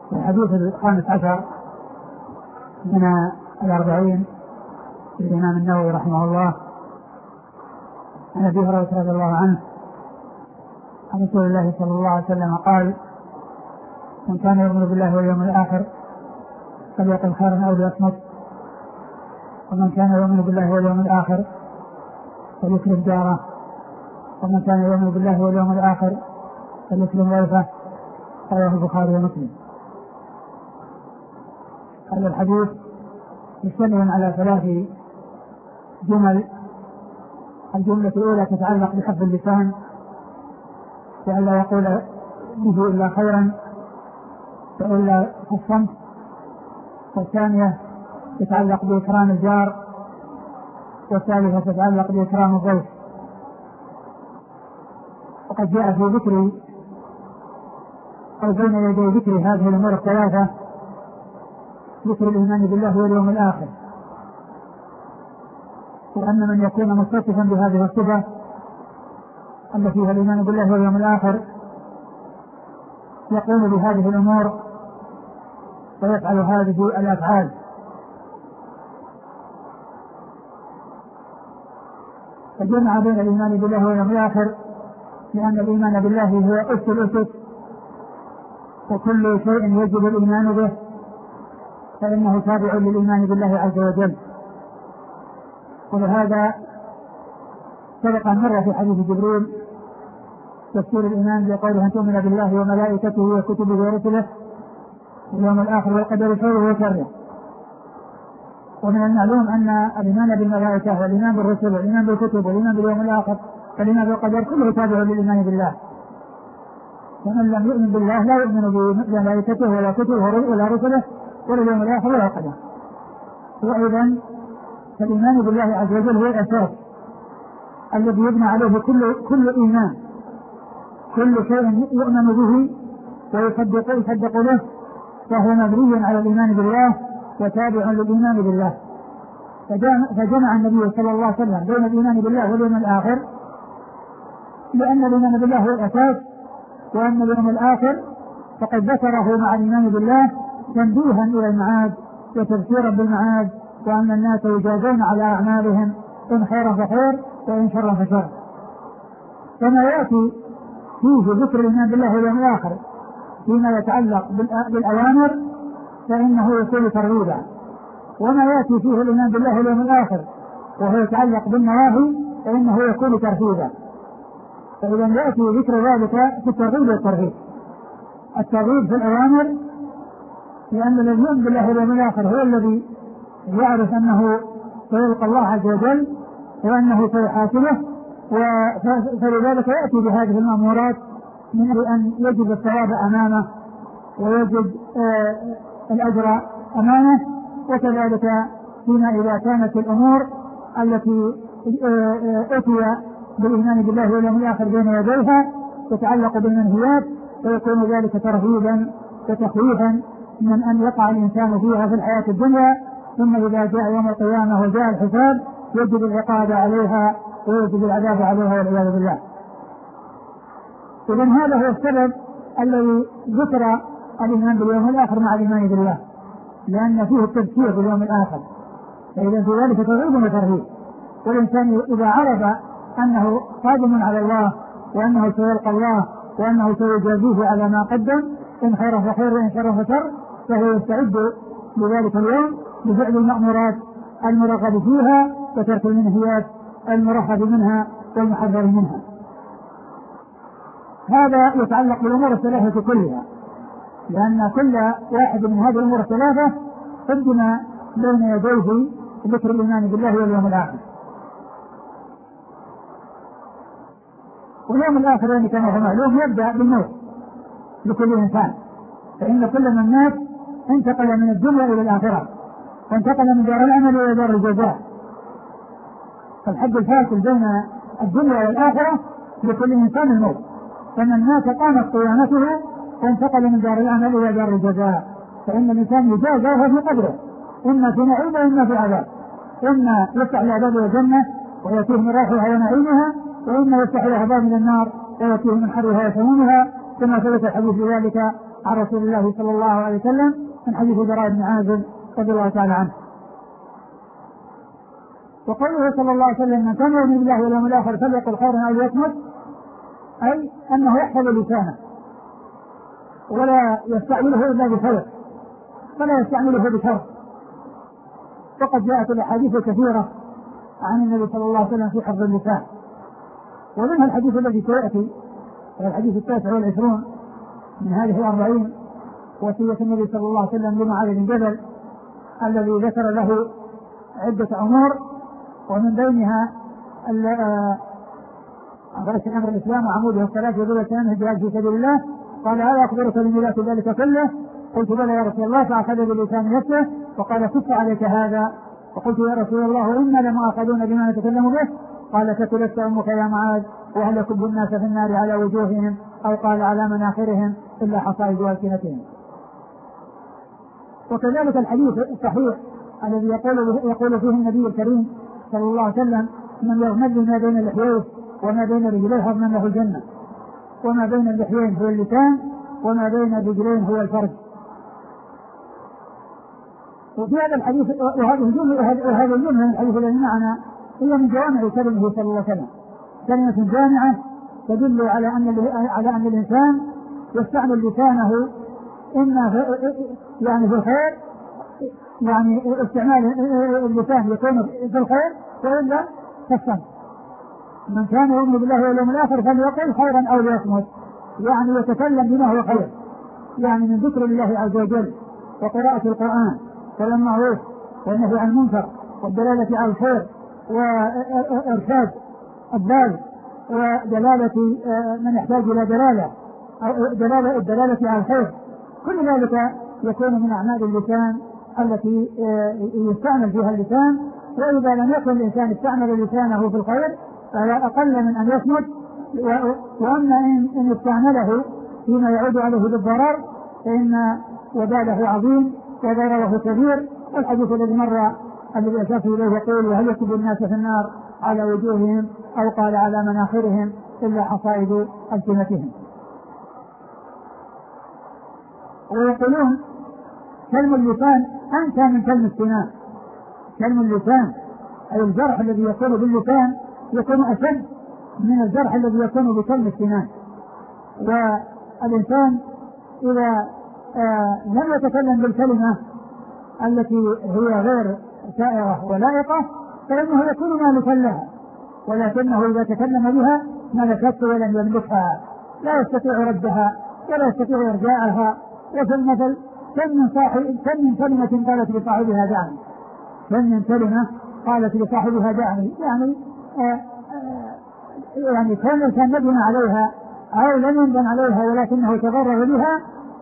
الحديث 15 من 40 للإمام النووي رحمه الله عن أبي هريرة رضي الله عنه عن رسول الله صلى الله عليه وسلم قال: من كان يؤمن بالله واليوم الآخر فليقل خيرا أو ليصمت، ومن كان يؤمن بالله واليوم الآخر فليكرم جاره، ومن كان يؤمن بالله واليوم الآخر فليكرم ضيفه. رواه البخاري ومسلم. هذا الحديث يشتمل على 3 جمل. الجملة الأولى تتعلق بحفظ اللسان وألا يقول به إلا خيرا وإلا الصمت، والثانية تتعلق بإكرام الجار، والثالثة تتعلق بإكرام الضيف. وقد جاء في ذكر أو بين يدي ذكر هذه الأمور الثلاثة ذكر الإيمان بالله واليوم الآخر، وأن من يكون متصفا بهذه الصفة التي هي الإيمان بالله واليوم الآخر يقوم بهذه الأمور ويفعل هذه الأفعال. فجمع بين الإيمان بالله واليوم الآخر لأن الإيمان بالله هو أس الأسس، وكل شيء يجب الإيمان به فإنه تابع للإيمان بالله عز وجل. ولهذا سبق أن مر في حديث جبريل تفسير الإيمان بقوله: أن تؤمن بالله وملائكته وكتبه ورسله واليوم الآخر والقدر خيره وشره. ومن المعلوم أن الإيمان بالملائكة والإيمان بالرسل والإيمان بالكتب والإيمان باليوم الآخر والإيمان بالقدر كله تابع للإيمان بالله، ومن لم يؤمن بالله لا يؤمن بملائكته ولا كتبه ولا رسله ولا اليوم الآخر ولا القدر. وأيضا فالإيمان بالله عز وجل هو الأساس الذي يبنى عليه كل إيمان. كل شيء يؤمن به ويصدق له فهو مبني على الإيمان بالله وتابع للإيمان بالله. فجمع النبي صلى الله عليه وسلم بين الإيمان بالله واليوم الآخر لأن الإيمان بالله هو الأساس، وأن اليوم الآخر فقد ذكره مع الإيمان بالله تنبيها إلى المعاد وتذكيرا بالمعاد، وأن الناس يجازون على أعمالهم إن خيرا فخير وإن شرا فشر. كما يأتي فيه ذكر الإيمان بالله واليوم الآخر فيما يتعلق بالأوامر فإنه يكون ترغيبا، وما يأتي فيه الإيمان بالله واليوم الآخر وهو يتعلق بالنواهي فإنه يكون ترهيبا. فإذا يأتي ذكر ذلك في الترغيب والترهيب. الترغيب في الأوامر لأن الذي يؤمن بالله واليوم الآخر هو الذي يعرف أنه سيلقى الله عز وجل وأنه سيحاسبه، فلذلك يأتي بهذه المأمورات من أن يجد الثواب أمامه ويجد الأجر أمامه. وكذلك فيما إذا كانت الأمور التي أتي بالإيمان بالله واليوم الآخر بين يديها تتعلق بالمنهيات ويكون ذلك ترهيبا وتخويفا من أن يقع الإنسان فيها في الحياة الدنيا، ثم إذا جاء يوم القيامة وجاء الحساب يجب العقاب عليها ويجب العذاب عليها والعياذ بالله. إذن هذا هو السبب الذي ذكر الإيمان باليوم الآخر مع الإيمان بالله، لأن فيه التذكير باليوم الآخر، فإذا في ذلك ترغيب وترهيب. والإنسان إذا عرف أنه قادم على الله وأنه سيلقى الله وأنه سيجازيه على ما قدم إن خير فخير وإن شر فشر، فهو يستعد لذلك اليوم بفعل المأمورات المرغب فيها وترك المنهيات المرهب منها والمحذر منها. هذا يتعلق بالأمور الثلاثة كلها، لأن كل واحد من هذه الأمور الثلاثة قدم بين يديه ذكر الإيمان بالله واليوم الآخر. واليوم الآخر يعني كما هو معلوم يبدأ بالموت لكل إنسان، فإن كل من مات انتقل من الدنيا إلى الآخرة، وانتقل من دار العمل إلى دار الجزاء. فالحد الفاصل بين الدنيا والآخرة لكل إنسان الموت، فمن مات قامت قيامته وانتقل من دار العمل إلى دار الجزاء. فإن الإنسان يجازى وهو في قبره إما في نعيم وإما في عذاب، إما يفتح العذاب والجنة ويأتيه من راحها ونعيمها، وإما يفتح العذاب من النار ويأتيه من حرها وسمومها، كما ثبت الحديث ذلك عن رسول الله صلى الله عليه وسلم من حديث براء بن عازب رضي الله تعالى عنه. وقوله صلى الله عليه وسلم من كان يؤمن بالله واليوم الآخر فليقل خيرا أو ليصمت، أي أنه يحفظ لسانه ولا يستعمله إلا بخير ولا يستعمله بشر. وقد جاءت الأحاديث كثيرة عن النبي صلى الله عليه وسلم في حفظ اللسان، ومنها الحديث الذي سيأتي الحديث 29 من هذه 40 وصية النبي صلى الله عليه وسلم لمعاذ بن جبل الذي ذكر له عدة أمور، ومن بينها غرس أمر الإسلام وعموده الصلاة وذروة سنامه الجهاد في سبيل الله. قال هل أخبرك بميلاد ذلك كله؟ قلت بلى يا رسول الله، فأخذ بلسان نفسه وقال كف عليك هذا. وقلت يا رسول الله إنا لمؤاخذون بما نتكلم به. قال فتلك أمك يا معاذ وهل يكب الناس في النار على وجوههم أو قال على مناخرهم إلا حصائد ألسنتهم. وكذلك الحديث الصحيح الذي يقول فيه النبي الكريم صلى الله عليه وسلم من يغمد ما بين اللحيين وما بين رجليه أضمن له الجنة، وما بين اللحيين هو اللسان وما بين الرجلين هو الفرج. وفي هذا الحديث وهذه الجملة من الحديث الذي معنا هي من جوامع كلمه صلى الله عليه وسلم، كلمة جامعة تدل على أن الإنسان يستعمل لسانه إما في الخير، يعني استعمال اللسان يكون في الخير وإلا في الشر. من كان يؤمن بالله واليوم الآخر فليقل خيرا أو ليصمت، يعني يتكلم بما هو خير، يعني من ذكر الله عز وجل وقراءة القرآن والمعروف والنهي عن المنكر والدلالة على الخير وإرشاد الضال ودلالة من يحتاج إلى الدلالة على الخير. كل ذلك يكون من أعمال اللسان التي يستعمل فيها اللسان. وإذا لم يكن الإنسان استعمل لسانه في الخير فلا أقل من أن يصمت، وأما إن استعمله فيما يعود عليه بالضرر فإن وباله عظيم وضرره كبير. والحديث الذي مر الذي أشار إليه يقول وهل يكب الناس في النار على وجوههم أو قال على مناخرهم إلا حصائد ألسنتهم. ويقولون كلم اللسان أنت من كلم السنان. كلم اللسان أي الجرح الذي يكون باللسان يكون أشد من الجرح الذي يكون بكلم السنان. والإنسان إذا لم يتكلم بالكلمة التي هي غير سائغة ولائقة فإنه يكون مالكا لها، ولكنه إذا تكلم بها ملكته ولم يملكها، لا يستطيع ردها ولا يستطيع إرجاعها. وفي المثل كم من كلمة قالت لصاحبها دعني، كم من كلمة قالت لصاحبها دعني، يعني كان ندم عليها أو لم يندم عليها ولكنه تضرر بها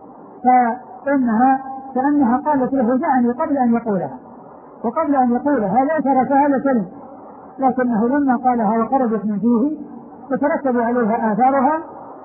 كأنها قالت له دعني قبل أن يقولها، وقبل أن يقولها لا تركها لكلمة، لكنه لما قالها وخرجت من فيه فترتب عليها آثارها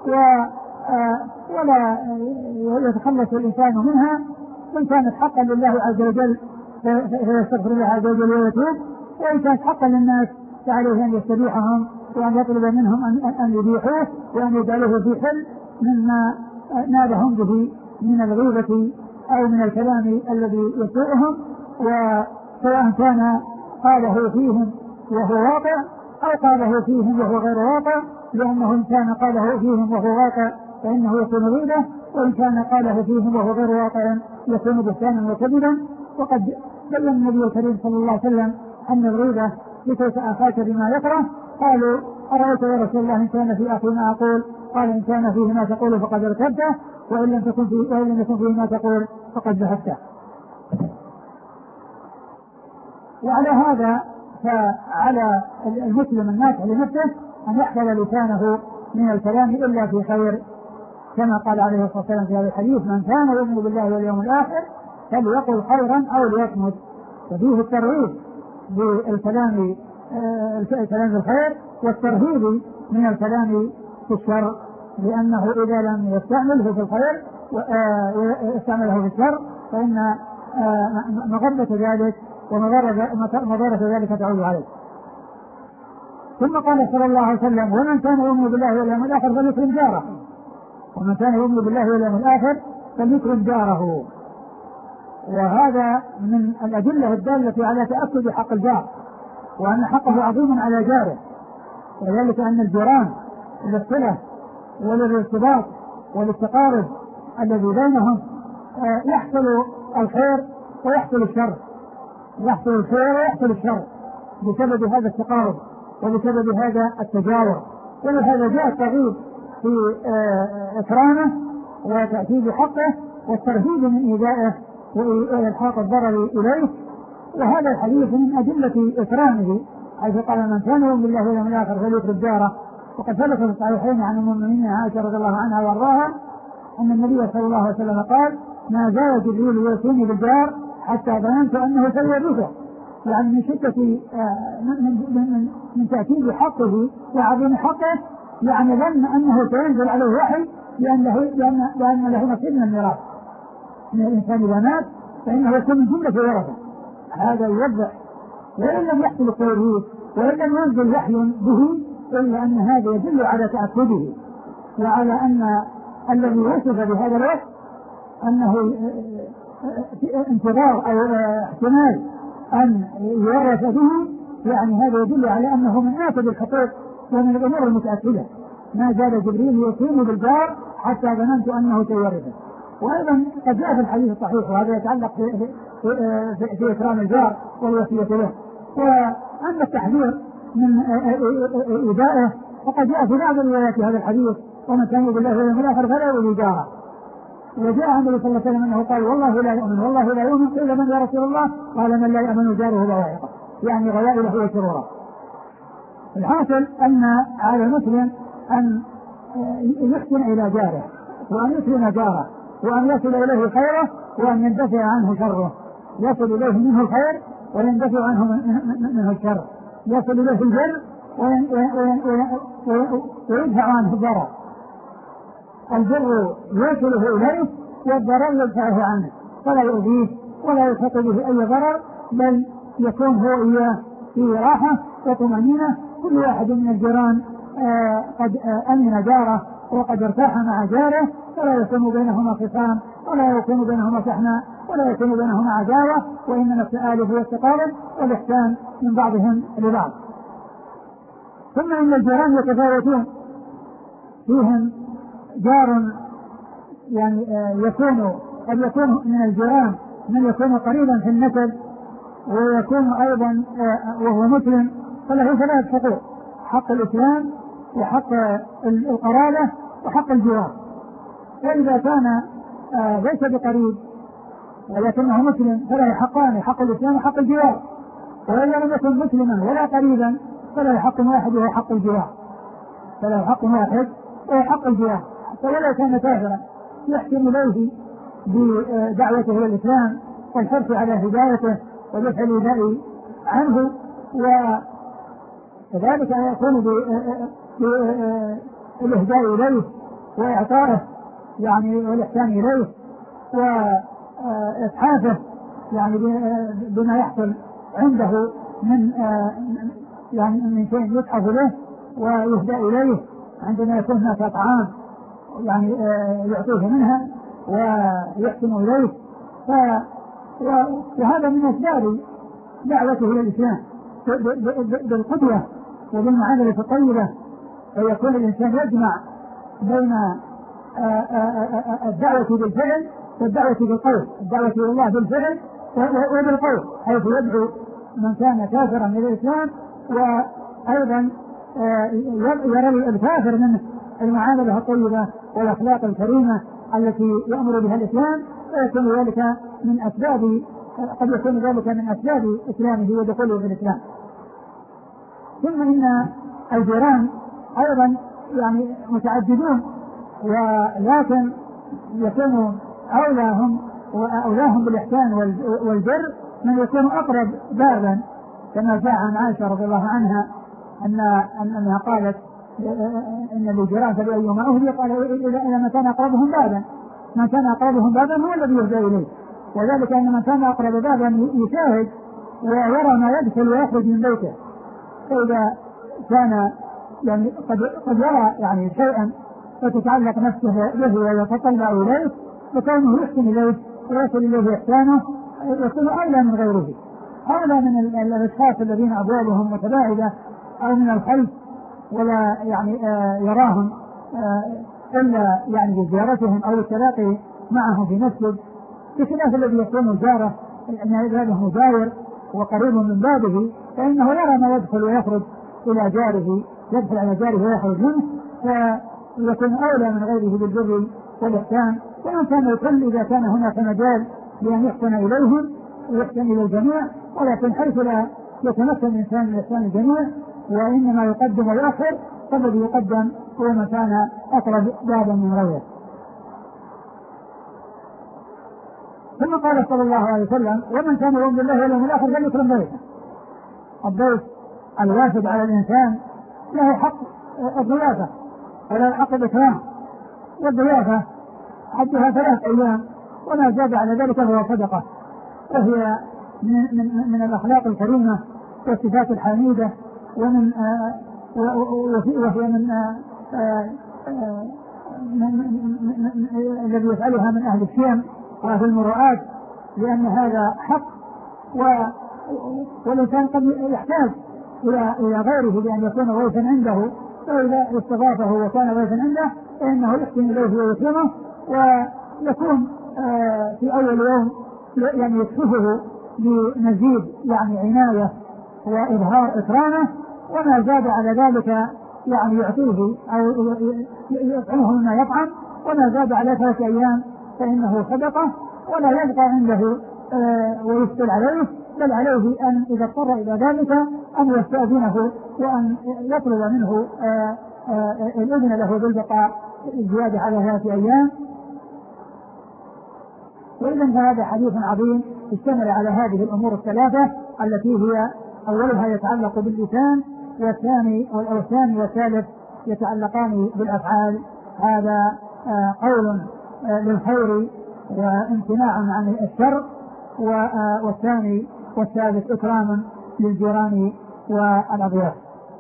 ولا يتخلص الإنسان منها. إن كانت حقا لله عز وجل فيستغفر الله عز وجل ويتوب، وإن كانت حقا للناس فعليه أن يستبيحهم وأن يطلب منهم أن يبيحوه وأن يجعلوه في حل مما نالهم به من الغيبة أو من الكلام الذي يسوءهم، وسواء كان قاله فيهم وهو واقع أو قاله فيهم وهو غير واقع، لأنه إن كان قاله فيهم وهو واقع فإنه يكون غيبة، وإن كان قاله فيهم وهو غير واقع يكون بهتانا وكذبا. وقد بين النبي الكريم صلى الله عليه وسلم أن الغيبة لكي أخاك بما يكره. قالوا أرأيت يا رسول الله إن كان في أخي ما أقول؟ قال إن كان فيه ما تقول فقد ارتبته، وإن لم يكن فيه ما تقول فقد ذهبته. وعلى هذا فعلى المسلم الناصح لنفسه أن يحفظ لسانه من الكلام إلا في خير، كما قال عليه الصلاة والسلام في هذا الحديث من كان يؤمن بالله واليوم الآخر فليقل خيرا أو ليصمت. وفيه الترغيب بالكلام الكلام الخير والترهيب من الكلام في الشر، لأنه إذا لم يستعمله في الخير ويستعمله في الشر فإن مغبة ذلك ومضارة ذلك تعود عليه. ثم قال صلى الله عليه وسلم ومن كان يؤمن بالله واليوم الآخر فليكرم جاره. ومن كان يؤمن بالله واليوم الآخر فليكرم جاره. وهذا من الأدلة الدالة على تأكد حق الجار، وأن حقه عظيم على جاره، وذلك أن الجيران للصلة وللارتباط والتقارب الذي بينهم يحصل الخير ويحصل الشر، يحصل الخير ويحصل الشر بسبب هذا التقارب وبسبب هذا التجاور. ولهذا جاء الترغيب في إكرامه وتأكيد حقه والترهيب من إيذائه وإلحاق الضرر إليه. وهذا الحديث من أدلة إكرامه، حيث قال من كان يؤمن بالله واليوم الآخر فليكرم جاره. وقد ثبت في الصحيحين عن أم المؤمنين عائشة رضي الله عنها وأرضاها أن النبي صلى الله عليه وسلم قال: ما زال جبريل يوصيني بالجار حتى ظننت أنه سيورثه، يعني من شدة من تأكيد حقه وعظيم حقه، يعني ظن أنه سينزل عليه وحي لأن له نصيب من الميراث. من الإنسان إذا مات فإنه يكون من جملة ورثة. هذا يوضح، وإن لم يحصل التوريث وإن لم ينزل وحي به، إلا أن هذا يدل على تأكده وعلى أن الذي وصف بهذا الوصف أنه انتظار أو احتمال أن يورث به، يعني هذا يدل على أنه من آكد الحقوق ومن الأمور المتأكدة. ما زال جبريل يوصيني بالجار حتى ظننت أنه سيورثه. وأيضا قد جاء في الحديث الصحيح، وهذا يتعلق في إكرام الجار والوصية له. وأما التحذير من إيذائه فقد جاء في بعض الروايات هذا الحديث: ومن كان يؤمن بالله واليوم الآخر فلا يؤذي جاره. وجاء عن النبي صلى الله عليه وسلم أنه قال: والله لا يؤمن، والله لا يؤمن. قيل: من يا رسول الله؟ قال: من لا يؤمن جاره بوائقه، يعني غوائله وشروره. الحاصل أن على المسلم أن يحسن إلى جاره، وأن يكرم جاره، وأن يصل إليه خيره، وأن يندفع عنه شره. يصل إليه منه الخير ويندفع عنه منه الشر، يصل إليه البر ويدفع عنه الضرر. البر يوصله إليه والضرر يدفعه عنه، فلا يؤذيه ولا يلحق به أي ضرر، بل يكون هو إياه في راحة وطمأنينة. كل واحد من الجيران قد أمن جاره وقد ارتاح مع جاره، ولا يكون بينهما خصام ولا يكون بينهما شحناء ولا يكون بينهما عداوة، وإنما التآلف والتقارب والإحسان من بعضهم لبعض. ثم إن الجيران يتفاوتون، فيهم جار يعني قد يكون من الجيران من يكون قريبا في النسب، ويكون أيضا وهو مسلم، فله ثلاث حقوق: حق الإسلام وحق القرابة وحق الجوار. فإذا كان ليس بقريب ولكنه مسلم فله حقان: حق الإسلام وحق الجوار. وإذا لم يكن مسلما ولا قريبا فله حق واحد وهو حق الجوار، فله حق واحد وهو حق الجوار. فولو كان كافرا يحكم إليه بدعوته إلى الإسلام والحرص على هدايته ودفع الإيذاء عنه، وكذلك يكون بالإهداء إليه وإعطائه يعني والإحسان إليه وإسعافه يعني بما يحصل عنده من يعني من شيء يسعف له ويهدى إليه عندما يكون هناك طعام يعني يعطيه منها ويحسن إليه. وهذا من أسباب دعوته إلى الإسلام بالقدوة وبالمعاملة الطيبة، فيكون الإنسان يجمع بين الدعوة بالفعل والدعوة بالقول، الدعوة إلى الله بالفعل وبالقول، حيث يدعو من كان كافرا إلى الإسلام، وأيضا يرى الكافر من المعاملة الطيبة والأخلاق الكريمة التي يأمر بها الإسلام، فيكون ذلك من أسباب قد يكون ذلك من أسباب إسلامه ودخوله في الإسلام. ثم إن الجيران أيضا يعني متعددون، ولكن يكون أولاهم بالإحسان والبر من يكون أقرب بابا، كما جاء عن عائشة رضي الله عنها أنها قالت إن للجيران فبأيهما أهدي، قال إلى من كان أقربهم بابا، من كان أقربهم بابا هو الذي يهدى إليه، وذلك أن من كان أقرب بابا يشاهد ويرى ما يدخل ويخرج من بيته، فإذا كان يعني قد يرى يعني شيئا فتتعلق نفسه به ويتطلع إليه، وكونه يحسن إليه ويصل إليه إحسانه يكون أولى من غيره، أولى من الأشخاص الذين أبوابهم متباعدة أو من الخلف ولا يعني يراهم إلا يعني بزيارتهم أو التلاقي معهم في مسجد، بخلاف الذي يكون جاره أن بابه مجاور وقريب من بابه فإنه يرى ما يدخل ويخرج إلى جاره، يدخل على جاره ويخرج منه، فيكون أولى من غيره بالبر والإحسان. وإن كان الكل إذا كان هناك مجال لأن يحسن إليهم ويحسن إلى الجميع، ولكن حيث لا يتمكن الإنسان من إحسان الجميع وإنما يقدم ويؤخر، فالذي يقدم هو من كان أقرب بابا من غيره. ثم قال صلى الله عليه وسلم: ومن كان يؤمن بالله واليوم الآخر فليكرم ضيفه. الضيف الوافد على الإنسان له حق الضيافة وله حق الإكرام، والضيافة حدها 3 أيام وما زاد على ذلك فهو صدقة، وهي من الأخلاق الكريمة والصفات الحميدة، وهي من الذي يفعلها من أهل الشيم وأهل المروءات، لأن هذا حق والإنسان قد يحتاج إلى غيره بأن يكون ضيفا عنده، فإذا استضافه وكان ضيفا عنده فإنه يحسن إليه ويكرمه ويكون في أول يوم يعني يكشفه بمزيد يعني عناية وإظهار إكرامه، وما زاد على ذلك يعني يعطيه أو يطعمه مما يطعم، وما زاد على 3 أيام فإنه صدقة ولا يبقى عنده ويسأل عليه، بل عليه أن إذا اضطر إلى ذلك أن يستأذنه وأن يطلب منه الإذن له بالبقاء الزيادة على 3 أيام. وإذن فهذا حديث عظيم اشتمل على هذه الأمور الثلاثة التي هي أولها يتعلق باللسان، والثاني والثالث يتعلقان بالأفعال. هذا قول للخير وامتناع عن الشر، والثاني والثالث إكرام للجيران والأضياف.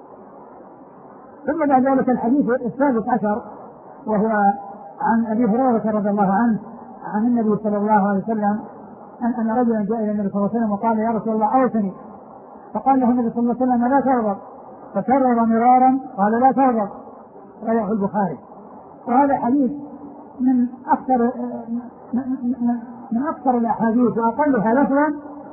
ثم بعد ذلك الحديث 16 وهو عن أبي هريرة رضي الله عنه عن النبي صلى الله عليه وسلم أن رجلا جاء إلى النبي صلى الله عليه وسلم وقال: يا رسول الله أوصني. فقال له النبي صلى الله عليه وسلم: لا تغضب. فكرر مرارا قال: لا تغضب. رواه البخاري. وهذا حديث من أكثر الأحاديث وأقلها لفظا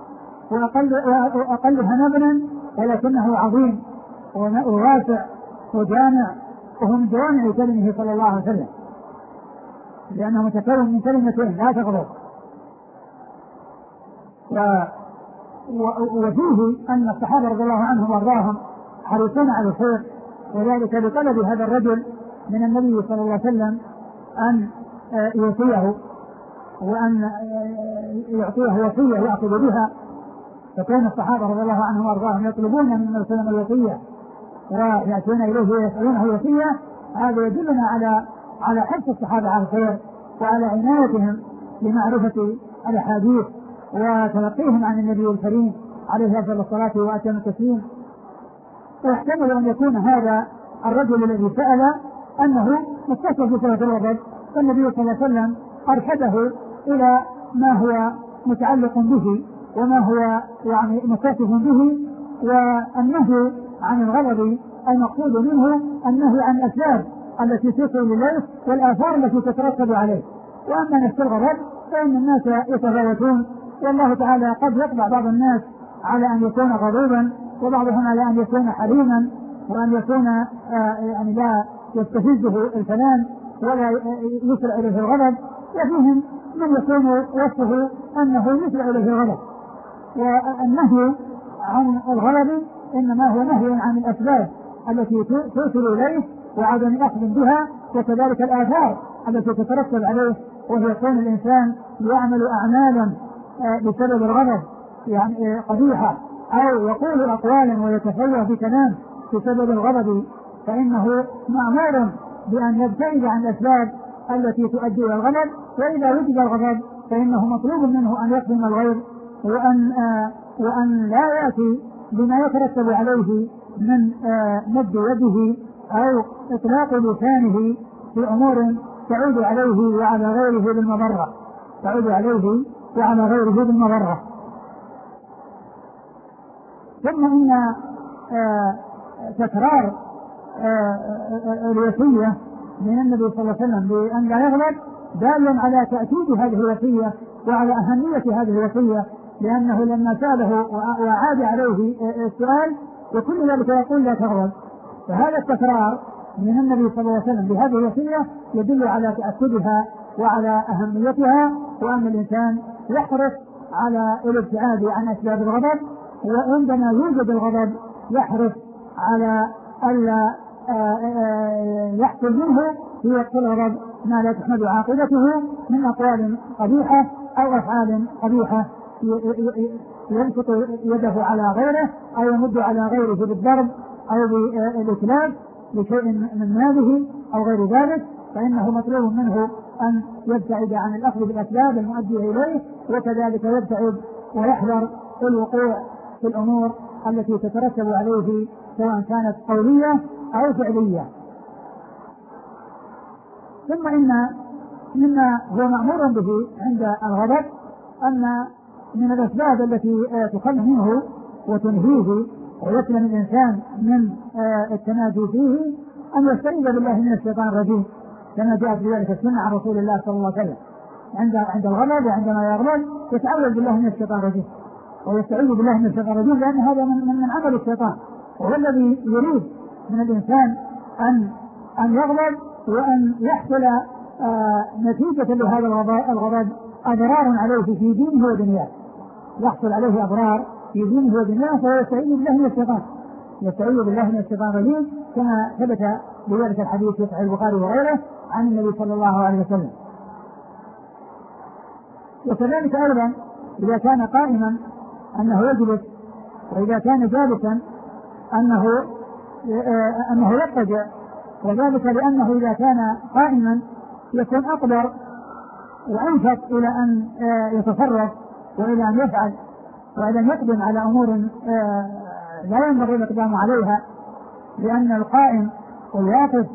وأقلها مبنى، ولكنه عظيم وواسع وجامع، وهو من جوامع كلمه صلى الله عليه وسلم، لأنه متكون من كلمتين: لا تغضب. وفيه أن الصحابة رضي الله عنهم وارضاهم حريصون على الخير، وذلك بطلب هذا الرجل من النبي صلى الله عليه وسلم أن يوصيه وأن يعطيه وصية يأخذ بها. فكان الصحابة رضي الله عنهم وارضاهم يطلبون من النبي صلى الله عليه وسلم الوصية ويأتون إليه ويسألونه الوصية. هذا يدلنا على حرص الصحابة على الخير وعلى عنايتهم بمعرفة الأحاديث وتلقيهم عن النبي الكريم عليه أفضل الصلاة وأتم التسليم. ويحتمل أن يكون هذا الرجل الذي سأل أنه متصف بصلة الوضع، فالنبي صلى الله عليه وسلم أرشده إلى ما هو متعلق به وما هو يعني متصف به. والنهي عن الغضب المقصود منه النهي عن الأسباب التي توصل إليه والآثار التي تترتب عليه. وأما نفس الغضب فإن الناس يتفاوتون، والله تعالى قد يطبع بعض الناس على أن يكون غضوبا، وبعضهم على أن يكون حليما، وأن يكون يعني لا يستفزه الكلام ولا يسرع إليه الغضب، وفيهم من يكون وصفه أنه يسرع إليه الغضب. والنهي عن الغضب إنما هو نهي عن الأسباب التي توصل إليه وعدم أخذ بها، وكذلك الآثار التي تترتب عليه، وهي كون الإنسان يعمل أعمالا بسبب الغضب يعني قبيحة، أو يقول أقوالا ويتفوه بكلام بسبب الغضب، فإنه مأمور بأن يبتعد عن الأسباب التي تؤدي إلى الغضب. وإذا وجد الغضب فإنه مطلوب منه أن يقدم الغيظ وأن لا يأتي بما يترتب عليه من مد يده أو إطلاق لسانه في أمور تعود عليه وعلى غيره بالمضرة، تعود عليه وعلى غيره بالمضرة. ثم إن تكرار الوصية من النبي صلى الله عليه وسلم بأن لا يغلب دال على تأكيد هذه الوصية وعلى أهمية هذه الوصية، لأنه لما سأله وعاد عليه السؤال وكل ذلك يقول لا تغلب. فهذا التكرار من النبي صلى الله عليه وسلم بهذه الوصية يدل على تأكدها وعلى أهميتها، وأن الإنسان يحرص على الابتعاد عن أسباب الغضب، وعندما يوجد الغضب يحرص على ألا يحصل منه في وقت الغضب ما لا تحمد عاقبته من أقوال قبيحة أو أفعال قبيحة، ينشط يده على غيره أو يمد على غيره بالضرب أو بالإتلاف لشيء من ماله أو غير ذلك، فإنه مطلوب منه أن يبتعد عن الأخذ بالأسباب المؤدية إليه، وكذلك يبتعد ويحذر الوقوع في الأمور التي تترتب عليه سواء كانت قولية أو فعلية. ثم إن مما هو مأمور به عند الغضب أن من الأسباب التي تخل منه وتنهيه ويسلم الإنسان من التناجي فيه أن يستعيذ بالله من الشيطان الرجيم، كما جاءت بذلك السنة عن رسول الله صلى الله عليه وسلم عند الغضب وعندما يغضب يتعوذ بالله من الشيطان الرجيم ويستعيذ بالله من الشيطان الرجيم، لأن هذا من عمل الشيطان، وهو الذي يريد من الإنسان أن يغضب وأن يحصل نتيجة لهذا الغضب أضرار عليه في دينه ودنياه، يحصل عليه أضرار في دينه ودنياه، فيستعيذ بالله من الشيطان، يستعيذ بالله من الشيطان الرجيم، كما ثبت بذلك الحديث في صحيح البخاري وغيره عن النبي صلى الله عليه وسلم. وكذلك أيضا إذا كان قائما أنه يجلس، وإذا كان جالسا أنه يضطجع، وذلك لأنه إذا كان قائما يكون أقدر وأنشط إلى أن يتصرف وإلى أن يفعل وإلى أن يقدم على أمور لا ينبغي الإقدام عليها، لأن القائم والواقف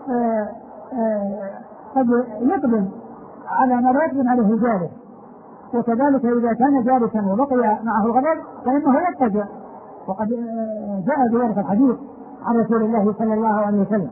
قد يقدم على ما لا يقدم عليه الجالس، وكذلك إذا كان جالسا وبقي معه الغضب فإنه يضطجع، وقد جاء بذلك الحديث عن رسول الله صلى الله عليه وسلم.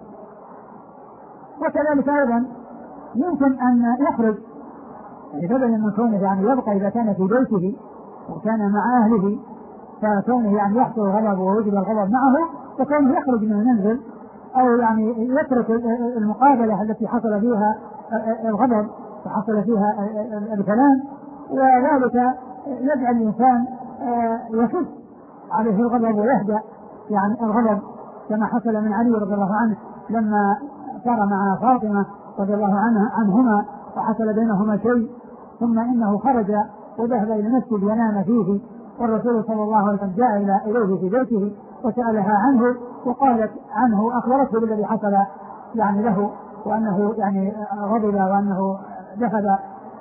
وكذلك أيضا يمكن أن يخرج بدلا من كونه يعني يبقى إذا كان في بيته وكان مع أهله، فكونه يعني يحصل الغضب ووجد الغضب معه، فكونه يخرج من المنزل أو يعني يترك المقابلة التي حصل فيها الغضب وحصل فيها الكلام، وذلك يجعل الإنسان يخف عليه الغضب ويهدأ يعني الغضب، كما حصل من علي رضي الله عنه لما صار مع فاطمة رضي الله عنهما وحصل بينهما شيء، ثم إنه خرج وذهب إلى المسجد ينام فيه، والرسول صلى الله عليه وسلم جاء إليه في بيته وسألها عنه، وقالت عنه أخبرته بالذي حصل يعني له، وأنه يعني غضب وأنه ذهب،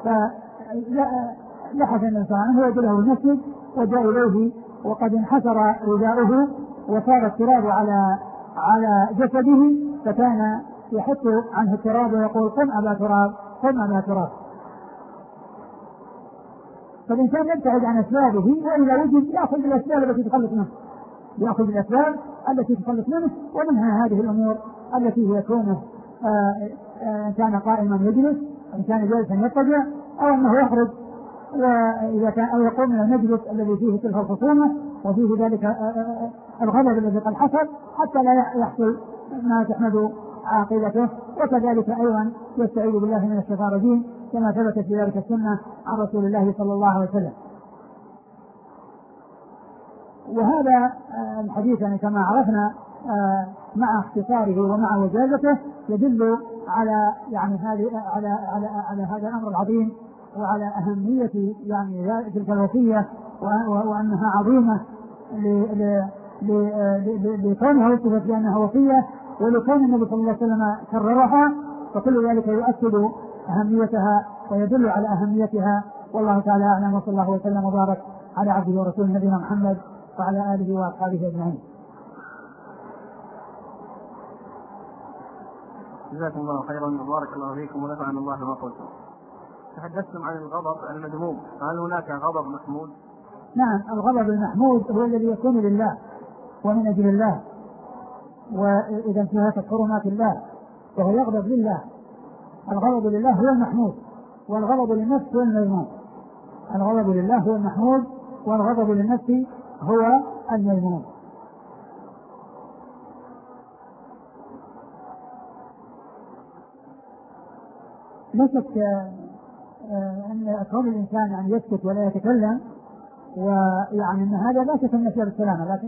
فلحظ النبي صلى الله عليه وسلم وجده المسجد وجاء إليه وقد انحسر رداؤه وصار التراب على جسده، فكان يحط عنه التراب ويقول قم أبا تراب قم أبا تراب. فالإنسان يبتعد عن أسبابه، وإذا وجد يأخذ بالأسباب التي تخلص منه، يأخذ بالأسباب التي تخلص منه، ومنها هذه الأمور التي هي كونه إن كان قائما يجلس، إن كان جالسا يضطجع، أو أنه يخرج وإذا كان أو يقوم من المجلس الذي فيه تلك الخصومة وفيه ذلك الغضب الذي قد حصل، حتى لا يحصل ما تحمد عاقبته. وكذلك أيضا يستعيذ بالله من الشيطان الرجيم، كما ثبتت في ذلك السنة عن رسول الله صلى الله عليه وسلم. وهذا الحديث يعني كما عرفنا مع اختصاره ومع وجازته يدل على يعني على هذا الأمر العظيم وعلى أهمية يعني تلك الوصية، وأنها عظيمة لكونها وصفت بأنها وصية، ولكون النبي صلى الله عليه وسلم كررها، فكل ذلك يؤكد أهميتها ويدل على أهميتها. والله تعالى أعلم، وصلى الله وسلم وبارك على عبده ورسوله نبينا محمد وعلى آله وأصحابه أجمعين. جزاكم الله خيرا وبارك الله فيكم ونفعنا الله بما قلتم. تحدثتم عن الغضب المذموم، هل هناك غضب محمود؟ نعم، الغضب المحمود هو الذي يكون لله ومن أجل الله، وإذا انتهكت حرمات الله فهو يغضب لله. الغضب لله هو المحمود، والغضب للنفس هو المذموم. الغضب لله هو المحمود، والغضب للنفس هو المذموم. لا شك أن كون الإنسان يعني يسكت ولا يتكلم، ويعني أن هذا لا شك أنه فيه السلامة، لكن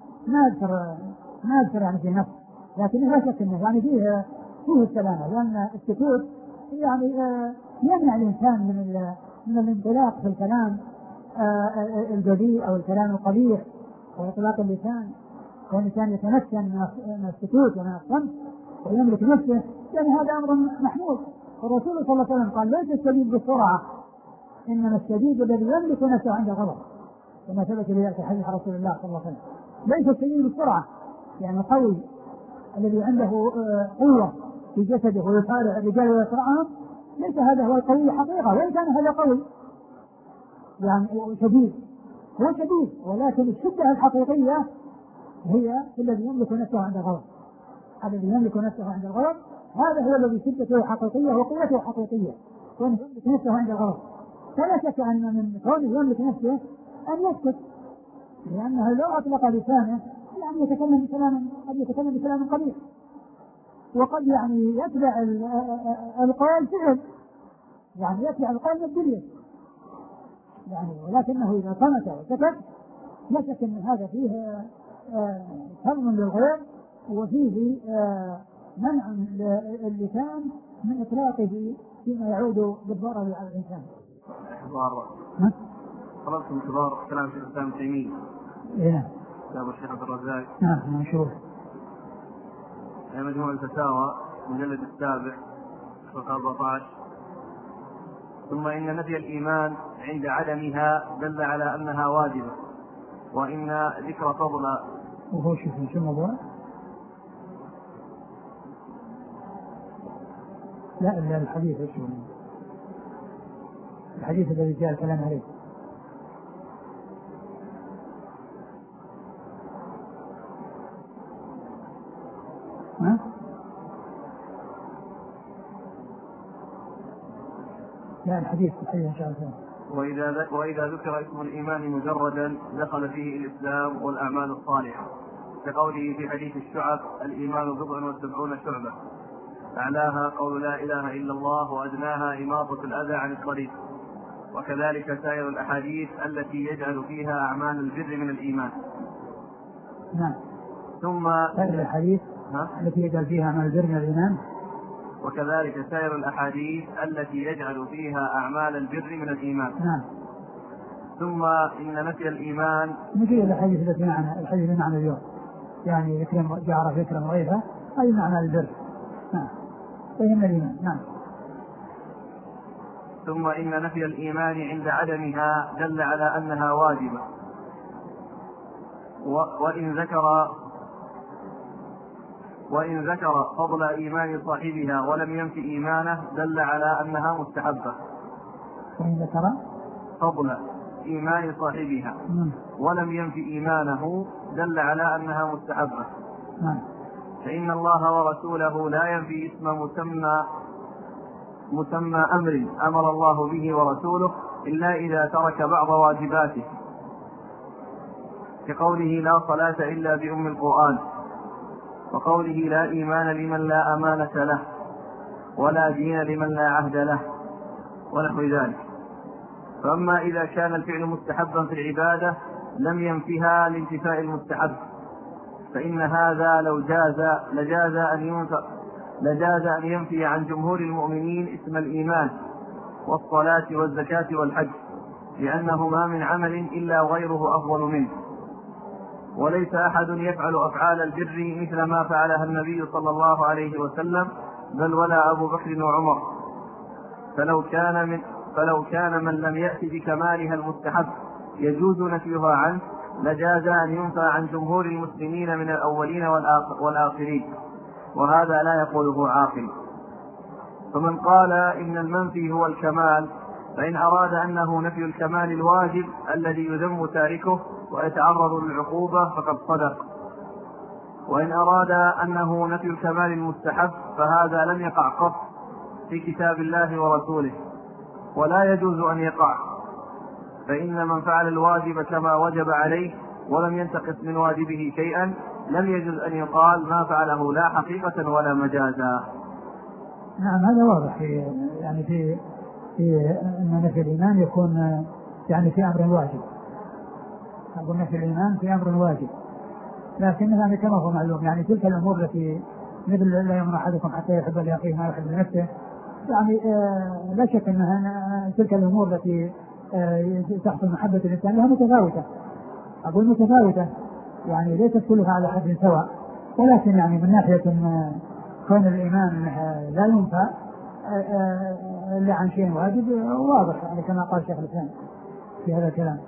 ما أذكر يعني في النفس، لكن لا شك أنه يعني فيه السلامة، لأن السكوت يعني يمنع الإنسان من الانطلاق في الكلام البذيء أو الكلام القبيح وإطلاق اللسان. والإنسان يتمكن من السكوت ومن الصمت ويملك نفسه، يعني هذا أمر محمود. الرسول صلى الله عليه وسلم قال: ليس الشديد بالسرعة، إنما الشديد الذي يملك نفسه عند الغضب، كما ثبت في حديث رسول الله صلى الله عليه وسلم. ليس الشديد بالسرعة يعني القوي الذي عنده قوة في جسده ويصارع الرجال ويصرعهم، ليس هذا هو القوي حقيقة، وإن كان هذا قوي يعني شديد، هو شديد، ولكن الشدة الحقيقية هي الذي يملك نفسه عند الغضب. الذي يملك نفسه عند الغضب هذا هو الذي شدته حقيقية وقوته حقيقية، وأن يملك نفسه عند الغضب. فلا شك أن من كونه يملك نفسه أن يسكت، لأنه لو أطلق لسانه يعني يتكلم بكلام قبيح، وقد يعني يتبع القول فعل، يعني يتبع القول بالدليل يعني، ولكنه إذا صمت وسكت لا شك أن هذا فيه حرم للغير، وفيه منع اللسان من إطلاقه فيما يعود بالضرر على الإنسان. طلبتم كبار كلام شيخ الإسلام ابن تيمية. إيه. كتاب الشيخ عبد الرزاق. نعم نشوف. مجموع الفتاوى المجلد 7 صفحة 14. ثم إن نفي الإيمان عند عدمها دل على أنها واجبة، وإن ذكر فضل. وهو شو الموضوع؟ لا إلا الحديث، الحديث الذي جاء الكلام عليه. لا الحديث صحيح إن شاء الله. وإذا ذكر اسم الإيمان مجردا دخل فيه الإسلام والأعمال الصالحة، كقوله في حديث الشعب: الإيمان 70 شعبة، أعلاها قول لا إله إلا الله، وأدناها إماطة الأذى عن الطريق. وكذلك سائر الأحاديث التي يجعل فيها أعمال البر من الإيمان. نعم. ثم سائر الأحاديث التي يجعل فيها أعمال البر من الإيمان. وكذلك سائر الأحاديث التي يجعل فيها أعمال البر من الإيمان. نعم. ثم إن نفي الإيمان مثل الحديث التي معنا، الحديث اللي معنا اليوم، يعني يكرم جاره يكرم غيره، أي معنى البر. نعم. فهم الإيمان. نعم. ثم إن نفي الإيمان عند عدمها دل على أنها واجبة، وإن ذكر فضل إيمان صاحبها ولم ينفي إيمانه دل على أنها مستحبة. وإن ذكر فضل إيمان صاحبها ولم ينفي إيمانه دل على أنها مستحبة. فإن الله ورسوله لا ينفي اسم مسمى أمر أمر الله به ورسوله إلا إذا ترك بعض واجباته، كقوله: لا صلاة إلا بأم القرآن، وقوله: لا إيمان لمن لا أمانة له، ولا دين لمن لا عهد له، ونحو ذلك. فأما إذا كان الفعل مستحبا في العبادة لم ينفها لانتفاء المستحب، فإن هذا لو لجاز أن ينفي عن جمهور المؤمنين اسم الإيمان والصلاة والزكاة والحج، لأنه ما من عمل إلا غيره أفضل منه، وليس أحد يفعل أفعال البر مثل ما فعلها النبي صلى الله عليه وسلم، بل ولا أبو بكر وعمر. فلو كان من لم يأت بكمالها المستحب يجوز نفيها عنه لجاز أن ينفى عن جمهور المسلمين من الأولين والآخرين، وهذا لا يقوله عاقل. فمن قال إن المنفي هو الكمال فإن أراد أنه نفي الكمال الواجب الذي يذم تاركه ويتعرض للعقوبة فقد صدق، وإن أراد أنه نفي الكمال المستحب فهذا لم يقع قط في كتاب الله ورسوله ولا يجوز أن يقع، فإن من فعل الواجب كما وجب عليه ولم ينتقص من واجبه شيئا لم يجوز أن يقال ما فعله لا حقيقة ولا مجازا. نعم هذا واضح يعني في أن نفي الإيمان يكون يعني في أمر واجب، أقول نفي الإيمان في أمر واجب، لكن يعني كما هو معلوم يعني تلك الأمور التي مثل لا يؤمن أحدكم حتى يحب لأخيه ما يحب لنفسه، يعني لا شك أنها تلك الأمور التي تحصل محبة الإنسان لها متفاوتة، أقول متفاوتة يعني ليست كلها على حد سواء، ولكن يعني من ناحية كون الإيمان لا ينفع إلا عن شيء واجب واضح يعني كما قال شيخ الإسلام في هذا الكلام.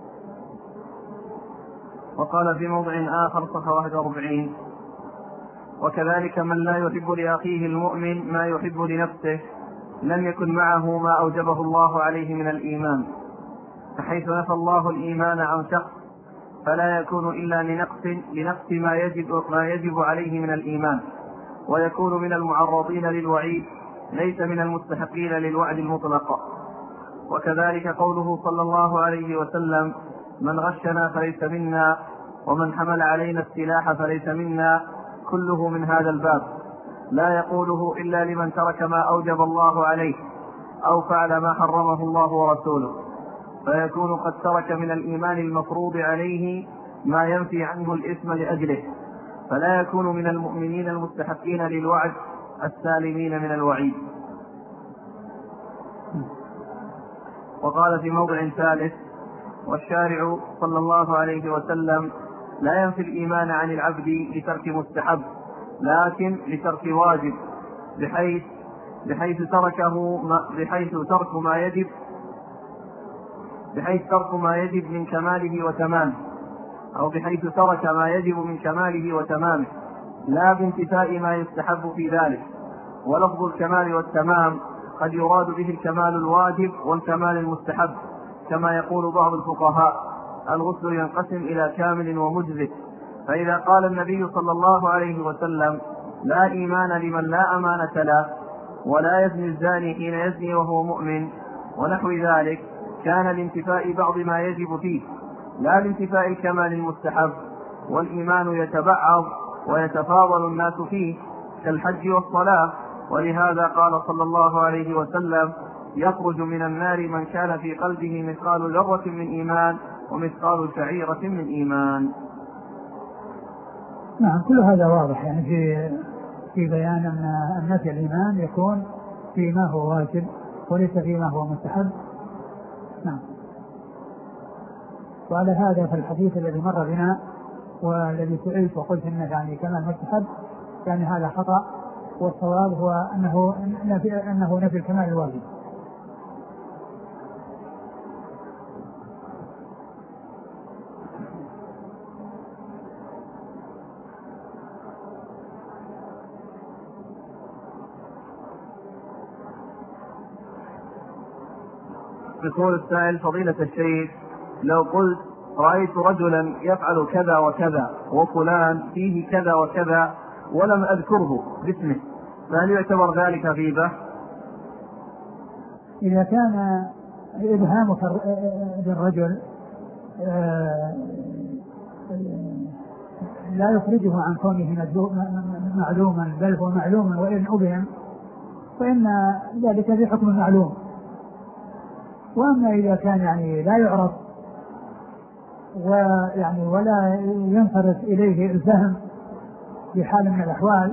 وقال في موضع آخر صفحة 41: وكذلك من لا يحب لأخيه المؤمن ما يحب لنفسه لم يكن معه ما أوجبه الله عليه من الإيمان، فحيث نفى الله الإيمان عن شخص فلا يكون إلا لنقص ما يجب عليه من الإيمان، ويكون من المعرضين للوعيد ليس من المستحقين للوعد المطلق. وكذلك قوله صلى الله عليه وسلم: من غشنا فليس منا ومن حمل علينا السلاح فليس منا، كله من هذا الباب، لا يقوله إلا لمن ترك ما أوجب الله عليه أو فعل ما حرمه الله ورسوله، فيكون قد ترك من الإيمان المفروض عليه ما ينفي عنه الإثم لأجله، فلا يكون من المؤمنين المستحقين للوعد السالمين من الوعيد. وقال في موضع ثالث: والشارع صلى الله عليه وسلم لا ينفي الإيمان عن العبد لترك مستحب لكن لترك واجب، بحيث ترك ما يجب من كماله وتمامه، أو بحيث ترك ما يجب من كماله وتمامه لا بانتفاء ما يستحب في ذلك. ولفظ الكمال والتمام قد يراد به الكمال الواجب والكمال المستحب، كما يقول بعض الفقهاء: الغسل ينقسم إلى كامل ومجزئ. فإذا قال النبي صلى الله عليه وسلم: لا إيمان لمن لا أمانة له، ولا يزني الزاني حين يزني وهو مؤمن، ونحو ذلك، كان لانتفاء بعض ما يجب فيه لا لانتفاء الكمال المستحب. والإيمان يتبعض ويتفاضل الناس فيه كالحج والصلاة، ولهذا قال صلى الله عليه وسلم: يخرج من النار من كان في قلبه مثقال ذرة من إيمان ومثقال شعيرة من إيمان. نعم كل هذا واضح يعني في بيان أن نفي الإيمان يكون فيما هو واجب وليس فيما هو مستحب. نعم. وعلى هذا في الحديث الذي مر بنا والذي سئلت وقلت إنه يعني كمال مستحب يعني هذا خطأ، والصواب هو أنه نفي الكمال الواجب. يقول السائل: فضيلة الشيخ، لو قلت رأيت رجلا يفعل كذا وكذا وفلان فيه كذا وكذا ولم أذكره باسمه، فهل يعتبر ذلك غيبة؟ إذا كان إبهامك بالرجل لا يخرجه عن كونه معلوما، بل هو معلوم وإن أبهم فإن ذلك في حكم المعلوم. وأما إذا كان يعني لا يعرف ويعني ولا ينصرف إليه الفهم في حال من الأحوال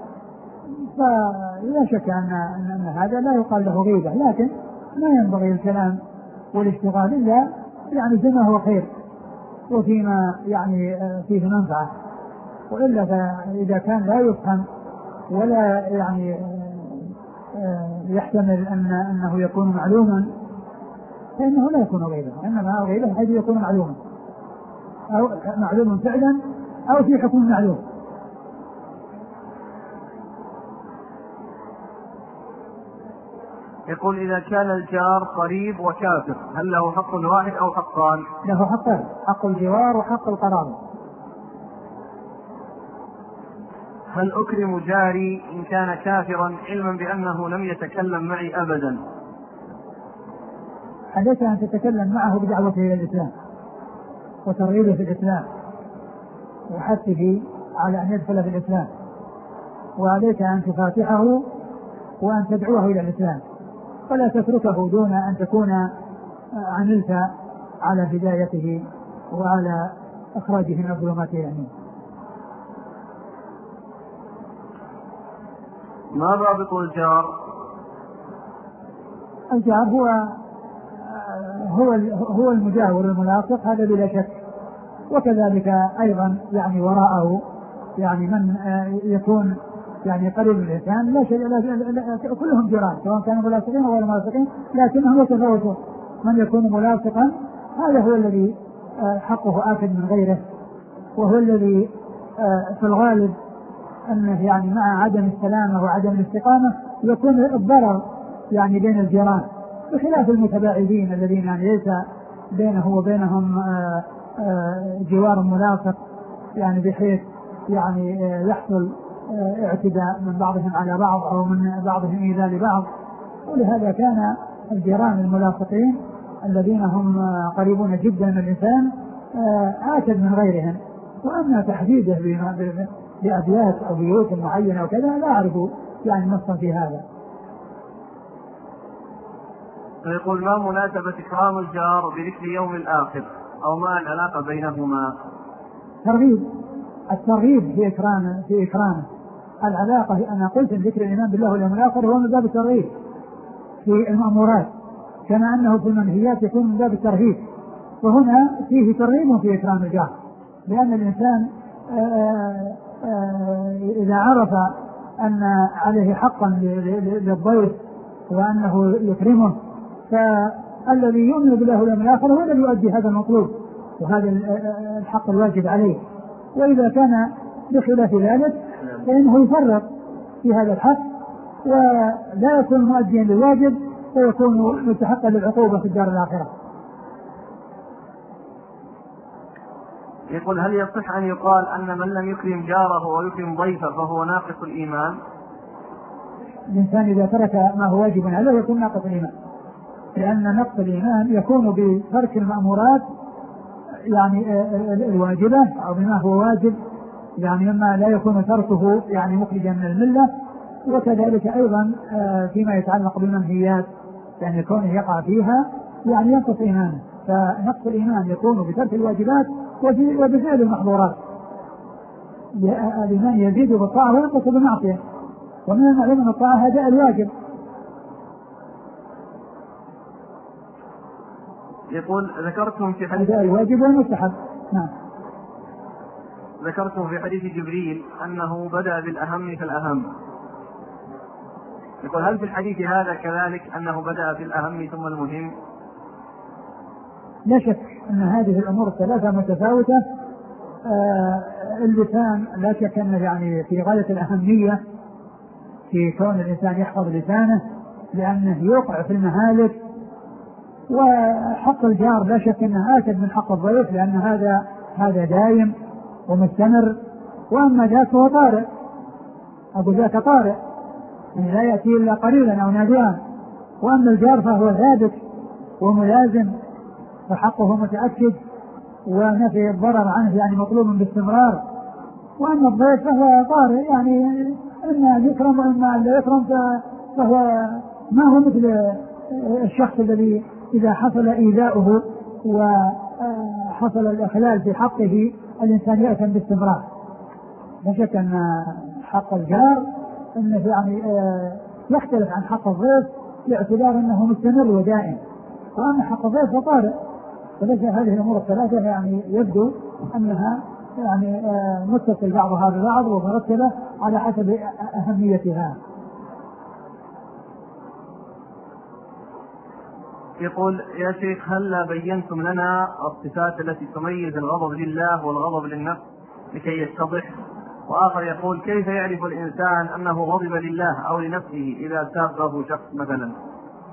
فلا شك أن هذا لا يقال له غيبة، لكن ما ينبغي الكلام والاشتغال إلا يعني فيما هو خير وفيما يعني فيه منفعة، وإلا فإذا كان لا يفهم ولا يعني يحتمل أنه يكون معلوما فإنه لا يكون غيبة، إنما غيبة حيث يكون معلوما أو معلوم فعلا أو في حكم معلوم. يقول إذا كان الجار قريب وكافر هل له حق واحد أو حقان؟ له حقان، حق الجوار وحق القرابة. هل أكرم جاري إن كان كافرا علما بأنه لم يتكلم معي أبدا؟ عليك أن تتكلم معه بدعوته إلى الإسلام وترغيبه في الإسلام وحثه على أن يدخل في الإسلام، وعليك أن تفاتحه وأن تدعوه إلى الإسلام، ولا تتركه دون أن تكون عملت على هدايته وعلى إخراجه من الظلمات إلى النور. ما ضابط الجار؟ الجار هو المجاور الملاصق، هذا بلا شك. وكذلك أيضا يعني وراءه يعني من يكون يعني قريب من الإنسان، لا شيء كلهم جيران سواء كانوا ملاصقين أو غير ملاصقين، لكنهم يتفاوتون. من يكون ملاصقا هذا هو الذي حقه آكد من غيره، وهو الذي في الغالب أنه يعني مع عدم السلامة وعدم الاستقامة يكون الضرر يعني بين الجيران، بخلاف المتباعدين الذين يعني ليس بينه وبينهم جوار ملاصق، يعني بحيث يعني يحصل اعتداء من بعضهم على بعض أو من بعضهم إيذاء لبعض. ولهذا كان الجيران الملاصقين الذين هم قريبون جدا من الإنسان آكد من غيرهم. وأما تحديده بأبيات أو بيوت معينة وكذا لا أعرف يعني نصا في هذا. فيقول ما مناسبة إكرام الجار بذكر يوم الآخر أو ما العلاقة بينهما؟ الترغيب في إكرامه. العلاقة أنا قلت ذكر الإيمان بالله واليوم الآخر هو من باب الترغيب في المأمورات، كما أنه في المنهيات يكون من باب الترهيب، وهنا فيه ترغيب في إكرام الجار، لأن الإنسان إذا عرف أن عليه حقا للضيف وأنه يكرمه، فالذي يؤمن بالله واليوم الآخر هو الذي يؤدي هذا المطلوب وهذا الحق الواجب عليه. وإذا كان بخلاف ذلك فإنه يفرط في هذا الحق ولا يكون مؤديا للواجب ويكون مستحقا للعقوبة في الدار الآخرة. يقول هل يصح أن يقال أن من لم يكرم جاره ويكرم ضيفه فهو ناقص الإيمان؟ الإنسان إذا ترك ما هو واجب عليه يكون ناقص الإيمان، لأن نقص الإيمان يكون بترك المأمورات يعني الواجبة أو بما هو واجب، يعني مما لا يكون تركه يعني مخرجا من الملة. وكذلك أيضا فيما يتعلق بالمنهيات يعني كونه يقع فيها يعني ينقص إيمانه. فنقص الإيمان يكون بترك الواجبات وبفعل المحظورات. الإيمان يزيد بالطاعة وينقص بالمعصية، ومن المعلوم أن الطاعة هذا الواجب. يقول ذكرتم في حديث الواجب والمستحب. نعم. ذكرتم في حديث جبريل أنه بدأ بالأهم فالأهم. يقول هل في الحديث هذا كذلك أنه بدأ بالأهم ثم المهم؟ لا شك أن هذه الأمور الثلاثة متفاوتة. اللسان لا شك أنه يعني في غاية الأهمية في كون الإنسان يحفظ لسانه لأنه يوقع في المهالك. وحق الجار لا شك أنه آكد من حق الضيف لأن هذا دائم ومستمر. وأما ذاك هو طارئ، أبو ذاك طارئ يعني لا يأتي إلا قليلا أو نادرا. وأما الجار فهو ثابت وملازم فحقه متأكد ونفي الضرر عنه يعني مطلوب باستمرار. وأما الضيف فهو طارئ يعني إما يكرم وإما لا يكرم، فهو ما هو مثل الشخص الذي إذا حصل إيذاؤه وحصل الإخلال في حقه الإنسان يأثم باستمرار. لا شك أن حق الجار أنه يعني يختلف عن حق الضيف باعتبار أنه مستمر ودائم. وأما حق الضيف فطارئ. فليس هذه الأمور الثلاثة يعني يبدو أنها يعني متصل بعضها ببعض ومرتبة على حسب أهميتها. يقول يا شيخ هل بينتم لنا الصفات التي تميز الغضب لله والغضب للنفس لكي يتضح؟ وآخر يقول كيف يعرف الإنسان أنه غضب لله أو لنفسه إذا سابه شخص مثلا؟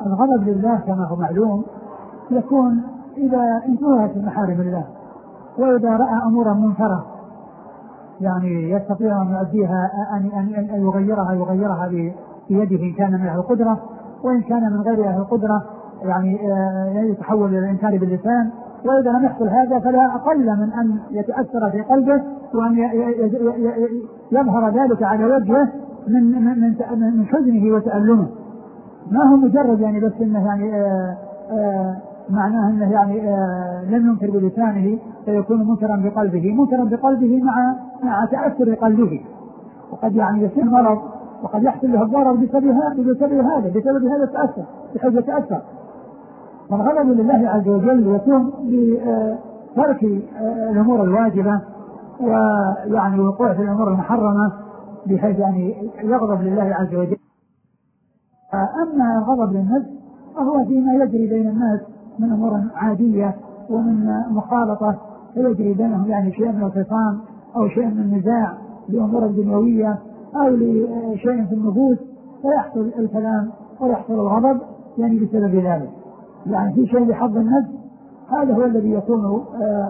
الغضب لله كما هو معلوم يكون إذا انتهت محارم الله، وإذا رأى أمورا منكرة يعني يستطيع أن يؤديها أن يغيرها بيده إن كان معه القدرة، وإن كان من غير أهل القدرة يعني يتحول إلى الإنكار باللسان. وإذا لم يحصل هذا فلا أقل من أن يتأثر في قلبه وأن يظهر ذلك على وجهه من حزنه وتألمه. ما هو مجرد يعني بس إنه يعني معناه أنه يعني لم ينكر بلسانه فيكون منكرا بقلبه مع تأثر قلبه، وقد يعني يصير مرض وقد يحصل له الضرر بسبب هذا التأثر بحيث يتأثر. فالغضب لله عز وجل يكون بترك الأمور الواجبة ويعني وقوع في الأمور المحرمة بحيث يعني يغضب لله عز وجل. أما الغضب للنفس فهو فيما يجري بين الناس من أمور عادية ومن مخالطة فيجري بينهم يعني شيء من الخصام أو شيء من النزاع بأمور دنيوية أو لشيء في النفوس، فيحصل الكلام ويحصل الغضب يعني بسبب ذلك. يعني في شيء لحظ النفس هذا هو الذي يكون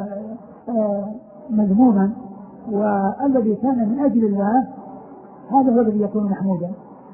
مذموما، والذي كان من أجل الله هذا هو الذي يكون محمودا.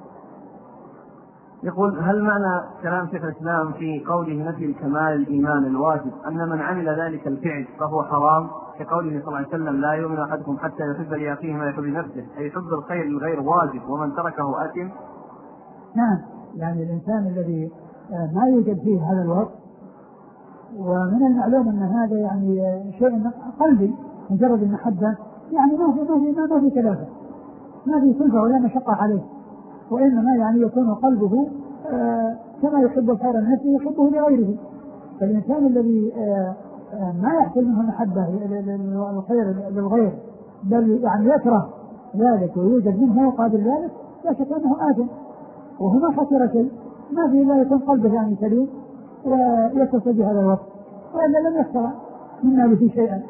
يقول: هل معنى كلام شيخ الإسلام في قوله نفي الكمال الإيمان الواجب أن من عمل ذلك الفعل فهو حرام، كقوله صلى الله عليه وسلم: لا يؤمن أحدكم حتى يحب لأخيه ما يحب لنفسه، أي حب الخير للغير واجب ومن تركه آثم؟ نعم، يعني الإنسان الذي ما يوجد فيه هذا الوصف، ومن المعلوم أن هذا يعني شيء قلبي مجرد المحبة، يعني ما في كلافة، ما في كلفة ولا مشقة عليه، وإنما يعني يكون قلبه كما يحب الخير لنفسه يحبه لغيره. فالإنسان الذي ما يحصل منه محبة للخير للغير بل يعني يكره ذلك ويوجد منه قابل ذلك، لا شك أنه آثم وهو ما خسر شيء، ما في إلا يكون قلبه يعني سليم ويتصل بهذا الوقت، وإلا لم يخسر منا به شيئا.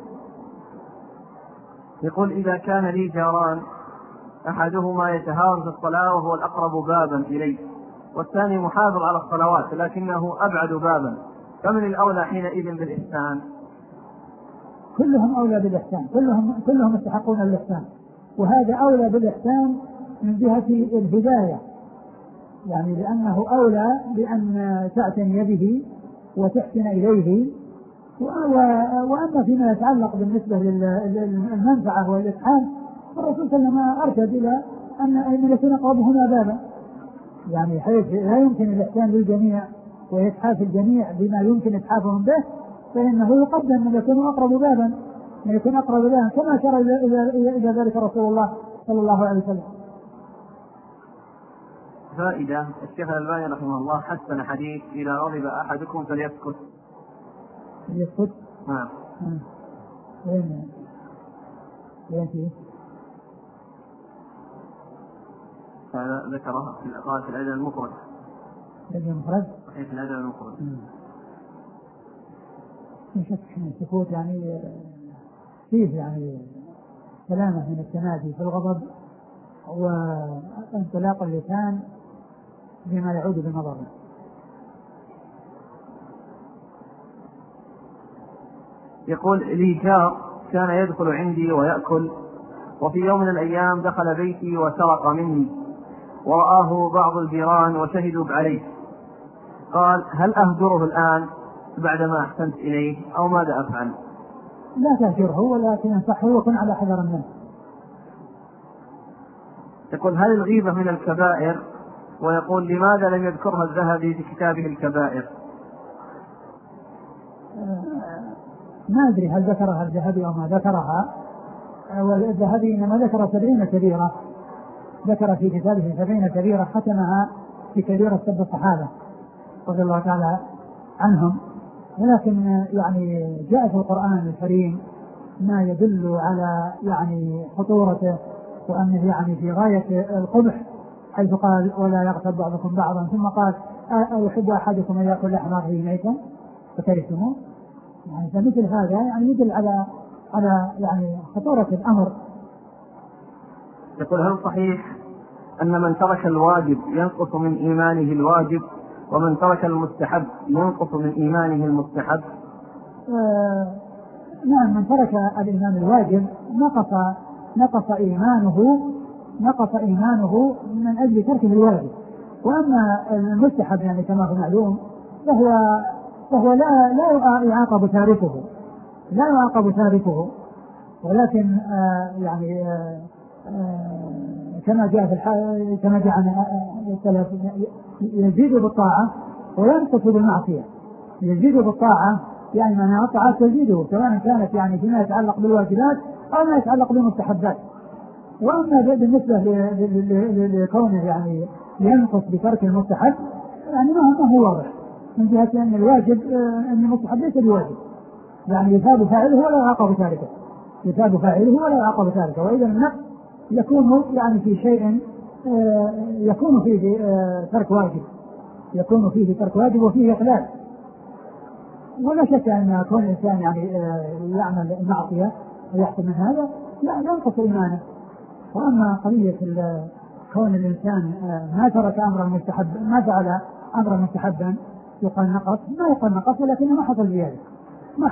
يقول: إذا كان لي جاران أحدهما يتهاون في الصلاة وهو الأقرب بابا إليه، والثاني محافظ على الصلوات لكنه أبعد بابا، فمن الأولى حينئذ بالإحسان؟ كلهم أولى بالإحسان، كلهم يستحقون الإحسان، وهذا أولى بالإحسان من جهة الهداية، يعني لأنه أولى بأن تعتني به وتحسن إليه. وأما فيما يتعلق بالنسبة للمنفعة والإسعاد فالرسول صلى الله عليه وسلم أرشد إلى أن يكون أقربهما بابا، يعني حيث لا يمكن الإحسان للجميع وإتحاف الجميع بما يمكن إتحافهم به، فإنه يقدم من يكون أقرب بابا كما أشار إلى ذلك رسول الله صلى الله عليه وسلم. فائدة: الشيخ الألباني رحمه الله حسن حديث: إذا غضب أحدكم فليسكت. نعم. وين فيه؟ هذا ذكره في الأدب المفرد. صحيح، في الأدب المفرد. في شك السكوت يعني فيه يعني سلامة من التنادي في الغضب وانطلاق اللسان بما يعود بمضره. يقول: لي جار كان يدخل عندي ويأكل، وفي يوم من الأيام دخل بيتي وسرق مني، ورآه بعض الجيران وشهدوا عليه. قال: هل أهجره الآن بعدما أحسنت إليه أو ماذا أفعل؟ لا تهجره ولكن انصحه وكن على حذر منه. يقول: هل الغيبة من الكبائر؟ ويقول: لماذا لم يذكرها الذهبي في كتابه الكبائر؟ ما أدري هل ذكرها الذهبي أو ما ذكرها، والذهبي إنما ذكر 70 كبيرة، ذكر في كتابه 70 كبيرة ختمها في كبيرة سب الصحابة رضي الله تعالى عنهم، ولكن يعني جاء في القرآن الكريم ما يدل على يعني خطورته وأنه يعني في غاية القبح، حيث قال: ولا يغتب بعضكم بعضا، ثم قال: أيحب أحدكم أن يأكل لحم أخيه ميتا فكرهتموه. يعني فمثل هذا يعني يدل على يعني خطورة الأمر. يقول: هل صحيح أن من ترك الواجب ينقص من إيمانه الواجب، ومن ترك المستحب ينقص من إيمانه المستحب؟ نعم، من ترك الإيمان الواجب نقص إيمانه من أجل تركه الواجب. وأما المستحب يعني كما هو معلوم فهو لا يعاقب تاركه، ولكن يعني كما جاء عن السلف يزيد بالطاعة وينقص بالمعصية. يزيد بالطاعة يعني معناها الطاعة تزيده سواء كانت يعني فيما يتعلق بالواجبات أو ما يتعلق بالمستحبات. وأما بالنسبة لكونه يعني ينقص بترك المستحب يعني ما هو واضح من جهة أن الواجب أن المستحب ليس بواجب، يعني يثاب فاعله ولا يعاقب تاركه، وإذا النقص يكون يعني في شيء يكون فيه ترك واجب وفيه إقلال. ولا شك أن كون الإنسان يعني يعمل المعصية ويحصل من هذا ينقص إيمانه. وأما قضية كون الإنسان ما ترك أمرا مستحب ما فعل أمرا مستحبا يقال نقص ولكنه ما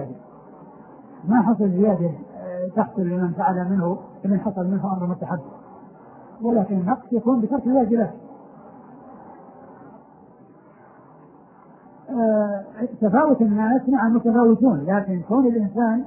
حصل زيادة تحصل لمن فعل منه لمن حصل منه أمر مستحب، ولكن النقص يكون بترك الواجبات. تفاوت الناس نعم متفاوتون، لكن كون الإنسان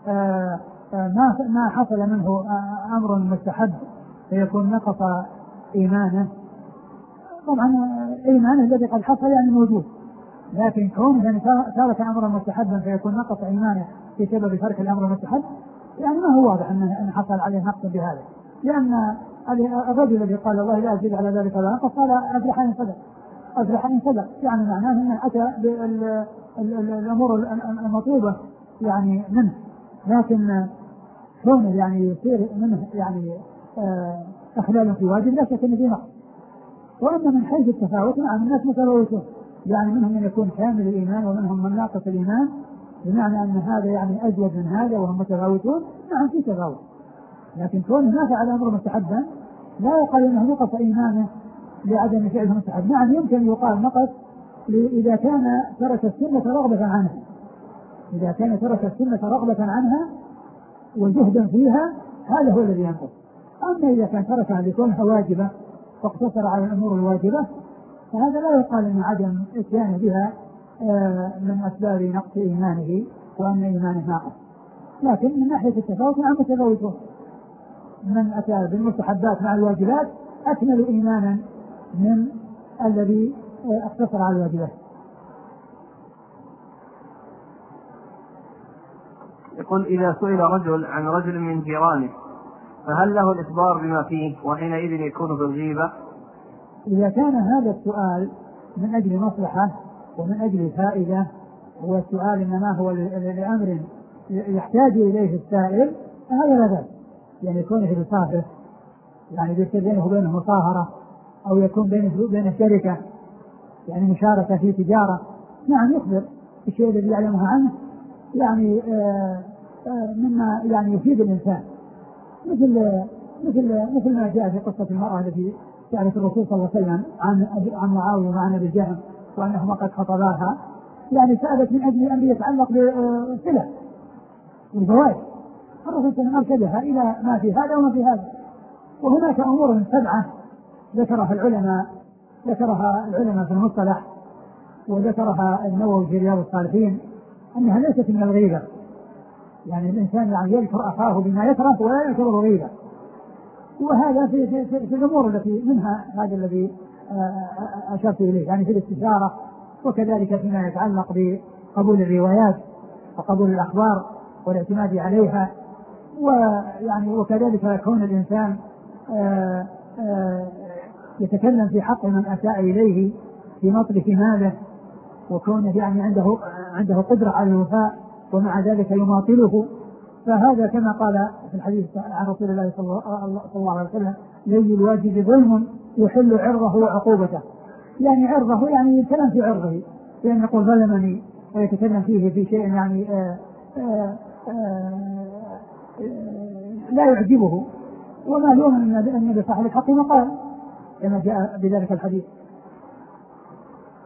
ما حصل منه أمر مستحب فيكون نقص إيمانه. طبعا إيمانه الذي قد حصل يعني موجود، لكن كون يعني ترك أمرا مستحبا فيكون نقص إيمانه بسبب ترك الأمر المستحب يعني ما هو واضح أن حصل عليه نقص بهذا. لأن الرجل الذي قال الله لا أزيد على ذلك ولا أنقص قال أفلح إن صدق، يعني معناه أنه أتى بالأمور المطلوبة يعني منه، لكن كونه يعني يصير منه يعني أخلال في واجب لا شك أن فيه نقص. وأما من حيث التفاوت نعم الناس متفاوتون، يعني منهم من يكون كامل الإيمان ومنهم من ناقص الإيمان، بمعنى أن هذا يعني أزيد من هذا وهم متفاوتون. نعم في تفاوت، لكن كونه ما فعل أمر مستحبا لا يقال أنه نقص إيمانه لعدم فعله المستحب. نعم يمكن يقال نقص إذا كان ترك السنة رغبة عنها وجهدا فيها، هذا هو الذي ينقص. أما إذا كان تركها لكونها واجبة واقتصر على الأمور الواجبة فهذا لا يقال أن عدم إتيانه بها من أسباب نقص إيمانه وأن إيمانه ناقص. لكن من ناحية التفاوت نعم متفاوتون، من أتى بالمستحبات مع الواجبات أكمل إيمانا من الذي اقتصر على الواجبات. يقول إذا سئل رجل عن رجل من جيرانه فهل له الإخبار بما فيه وحينئذ يكون في الغيبة؟ إذا كان هذا السؤال من أجل مصلحة ومن أجل فائدة والسؤال إنما هو لأمر يحتاج إليه السائل فهذا لا بأس، يعني يكون في بصافه يعني بينه وبينه مصاهرة أو يكون بين شركة يعني مشاركة في تجارة. نعم يخبر الشيء الذي يعلمه عنه يعني مما يعني يفيد الإنسان، مثل ما جاء في قصة المرأة التي سألت الرسول صلى الله عليه وسلم عن معاوية وعن أبي جهم وأنهما قد خطباها، يعني سألت من أجل أن يتعلق بالصلة والزواج. الرسول صلى الله عليه وسلم أرشدها إلى ما في هذا وما في هذا. وهناك أمور 7 ذكرها العلماء في المصطلح وذكرها النووي في رياض الصالحين أنها ليست من الغيبة، يعني الإنسان يعني يذكر أخاه بما يكره ولا يعتبر غيبة. وهذا في الأمور التي منها هذا الذي أشرت إليه، يعني في الاستشارة وكذلك فيما يتعلق بقبول الروايات وقبول الأخبار والاعتماد عليها، ويعني وكذلك كون الإنسان يتكلم في حق من أساء إليه في مطلق ماله وكونه يعني عنده قدرة على الوفاء ومع ذلك يماطله، فهذا كما قال في الحديث عن رسول الله صلى الله عليه وسلم لي الواجب ظلم يحل عرضه وعقوبته، يعني عرضه يعني يتكلم في عرضه لأن يقول ظلمني ويتكلم فيه في شيء يعني لا يعجبه، ومعلوم أن النبي صاحب الحق مقال كما جاء بذلك الحديث.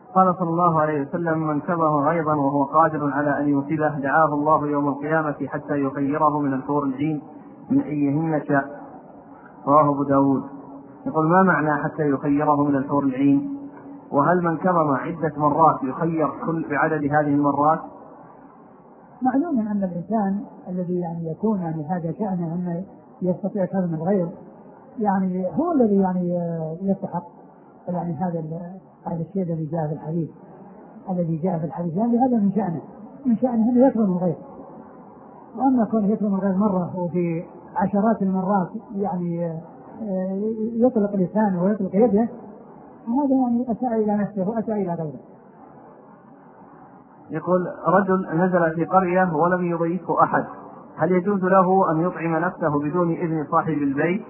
قال صلى الله عليه وسلم: من كظم غيظا وهو قادر على أن يوصله دعاه الله يوم القيامة حتى يخيره من الحور العين من أيهن شاء. رواه أبو داود. يقول: ما معنى حتى يخيره من الحور العين؟ وهل من كظم عدة مرات يخير كل بعدد هذه المرات؟ معلوم أن الإنسان الذي يعني يكون يعني هذا شأنه أنه يستطيع كظم الغيظ يعني هو الذي يعني يستحق يعني هذا الشيء الذي جاء في الحديث يعني هذا من شأنه أنه يكظم الغيظ. وأما كونه يكظم الغيظ مرة وفي عشرات المرات يعني يطلق لسانه ويطلق يده، هذا يعني أساء إلى نفسه وأساء إلى غيره. يقول: رجل نزل في قرية ولم يضيفه أحد، هل يجوز له أن يطعم نفسه بدون إذن صاحب البيت؟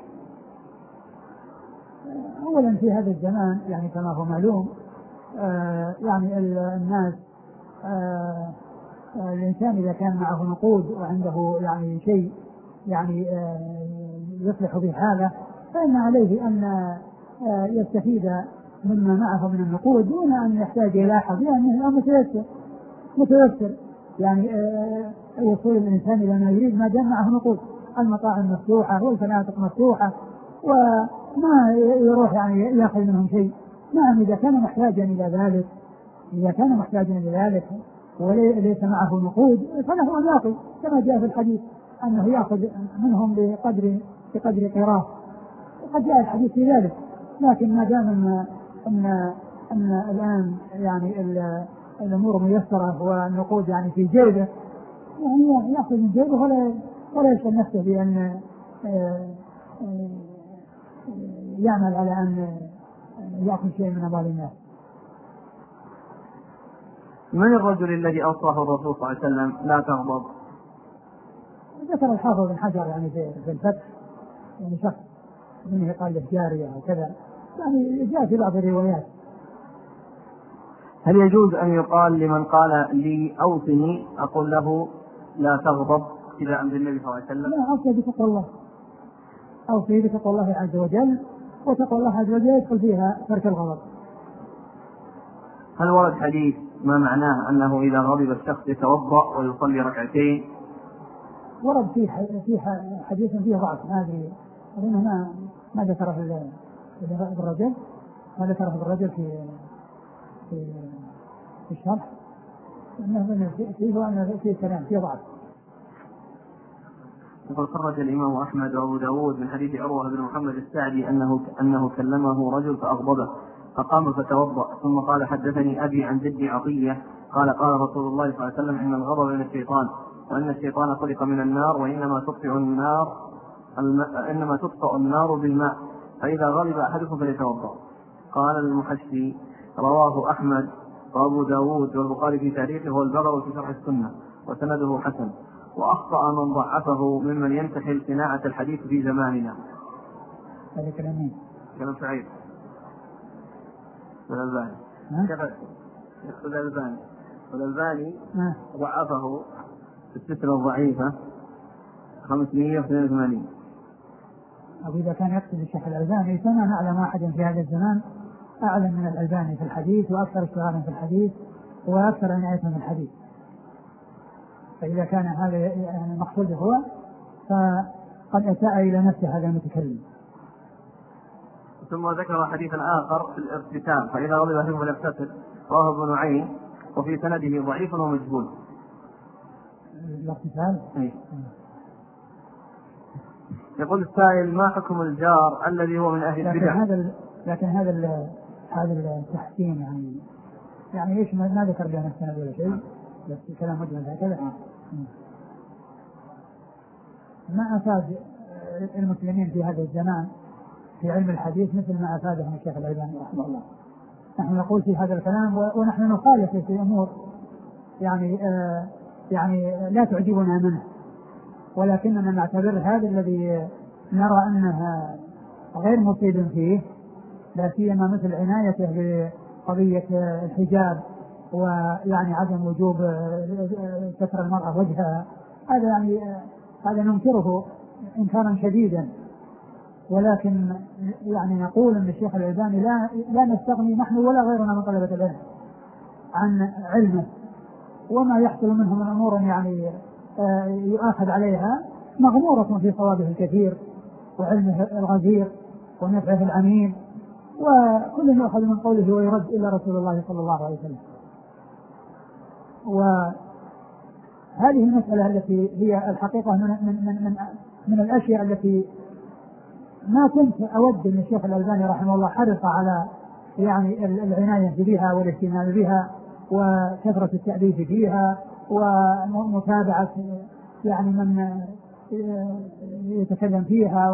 أولا في هذا الزمان يعني كما هو معلوم يعني الناس الإنسان إذا كان معه نقود وعنده يعني شيء يعني يصلح به حاله فإن عليه أن يستفيد مما معه من النقود دون أن يحتاج إلى أحد، لأنه متيسر يعني وصول الإنسان إلى ما يريد ما دام معه نقود. المطاعم مفتوحة والفنادق مفتوحة وما يروح يعني يأخذ منهم شيء. نعم إذا كان محتاجا إلى ذلك وليس معه نقود فله أن يأخذ كما جاء في الحديث أنه يأخذ منهم بقدر قراء، وقد جاء الحديث في ذلك. لكن ما دام أن الآن يعني الأمور ميسرة والنقود يعني في جيبه يعني يأخذ من جيبه ولا يشغل نفسه بأن يعمل على أن يأخذ شيء من أموال الناس. من الرجل الذي أوصاه الرسول صلى الله عليه وسلم لا تغضب؟ ذكر الحافظ بن حجر يعني في الفتح يعني شخص منه قال له جارية وكذا يعني جاء في بعض الروايات. هل يجوز أن يقال لمن قال لي أوصني أقول له لا تغضب إلى عند النبي صلى الله عليه وسلم؟ لا، أوصي بتقوى الله عز وجل، وتقوى الله عز وجل يدخل فيها ترك الغضب. هل ورد حديث ما معناه أنه إذا غضب الشخص يتوضأ ويصلي ركعتين؟ ورد فيه حديث فيه ضعف، هذه ما ذكره الرجل، ما ذكره الرجل في الشرح انه فيه كلام فيه ضعف. وقد خرج الإمام أحمد وأبو داود من حديث عروة بن محمد السعدي أنه كلمه رجل فأغضبه فقام فتوضأ ثم قال: حدثني أبي عن جدي عطية قال رسول الله صلى الله عليه وسلم: إن الغضب من الشيطان، وأن الشيطان خلق من النار، وإنما تطفئ النار بالماء، فإذا غضب أحدكم فليتوضأ. قال المحشي: رواه أحمد وأبو داود والبخاري في تاريخه والبغوي في شرح السنة وسنده حسن، وأخطأ من ضعفه ممن ينتحل صناعة الحديث في زماننا. هذا كلام سعيد والألباني ضعفه في السلسلة الضعيفة 582. إذا كان يقصد الشيخ الألباني فما نعلم أحدا في هذا الزمان أعلم من الألباني في الحديث وأكثر اشتغالا في الحديث وأكثر عناية في الحديث. فإذا كان هذا مقصوده هو فقد أساء إلى نفسه هذا المتكلم. ثم ذكر حديثا آخر في الارتسام: فإذا غضب أحدكم فليغتسل، رواه ابن نعيم وفي سنده ضعيف ومجهول. الارتسال. يقول السائل: ما حكم الجار الذي هو من أهل البدع؟ لكن هذا التحسين يعني ايش ما ذكر له نفسه ولا شيء، بس كلام مجمل هكذا ما أفاد المسلمين في هذا الزمان في علم الحديث مثل ما أفادهم الشيخ الألباني رحمه الله. نحن نقول في هذا الكلام ونحن نخالف في أمور يعني لا تعجبنا منه، ولكننا نعتبر هذا الذي نرى أنها غير مفيد فيه، لا سيما مثل عنايته بقضية الحجاب ويعني عدم وجوب ستر المرأة وجهها، هذا ننكره إنكارا شديدا. ولكن يعني نقول أن الشيخ الألباني لا نستغني نحن ولا غيرنا من طلبة العلم عن علمه وما يحصل منه من أمور يعني يؤاخذ عليها مغمورة في صوابه الكثير وعلمه الغزير ونفعه العميم، وكل يؤخذ من قوله ويرد إلا رسول الله صلى الله عليه وسلم. وهذه المسألة التي هي الحقيقة من الأشياء التي ما كنت أود أن الشيخ الألباني رحمه الله حرص على يعني العناية بها والاهتمام بها وكثرة التأليف فيها ومتابعة يعني من يتكلم فيها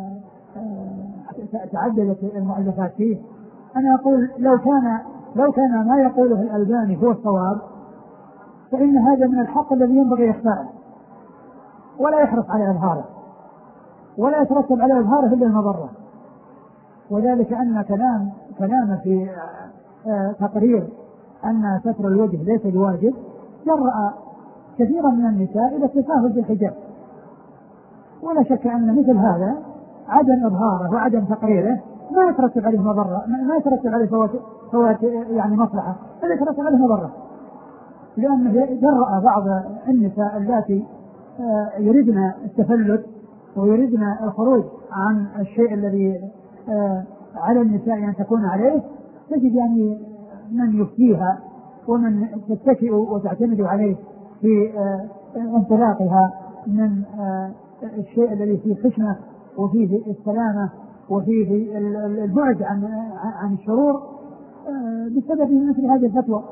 وتعددت المؤلفات فيه. أنا أقول لو كان ما يقوله الألباني هو الصواب فإن هذا من الحق الذي ينبغي إخفاءه ولا يحرص على إظهاره ولا يترتب على إظهاره إلا المضرة، وذلك أن كلام في تقرير أن ستر الوجه ليس بواجب جرأ كثيرا من النساء إلى التساهل بالحجاب، ولا شك أن مثل هذا عدم إظهاره وعدم تقريره ما يترتب عليه مضرة، ما يترتب عليه فوات يعني مصلحة، بل يترتب عليه مضرة، لأنه جرأ بعض النساء اللاتي يريدن التفلت ويريدن الخروج عن الشيء الذي على النساء أن تكون عليه، تجد يعني من يفتيها ومن تتكئ وتعتمد عليه في انطلاقها من الشيء الذي فيه خشنة وفيه السلامة وفيه البعد عن الشرور بسبب مثل هذه الفتوى.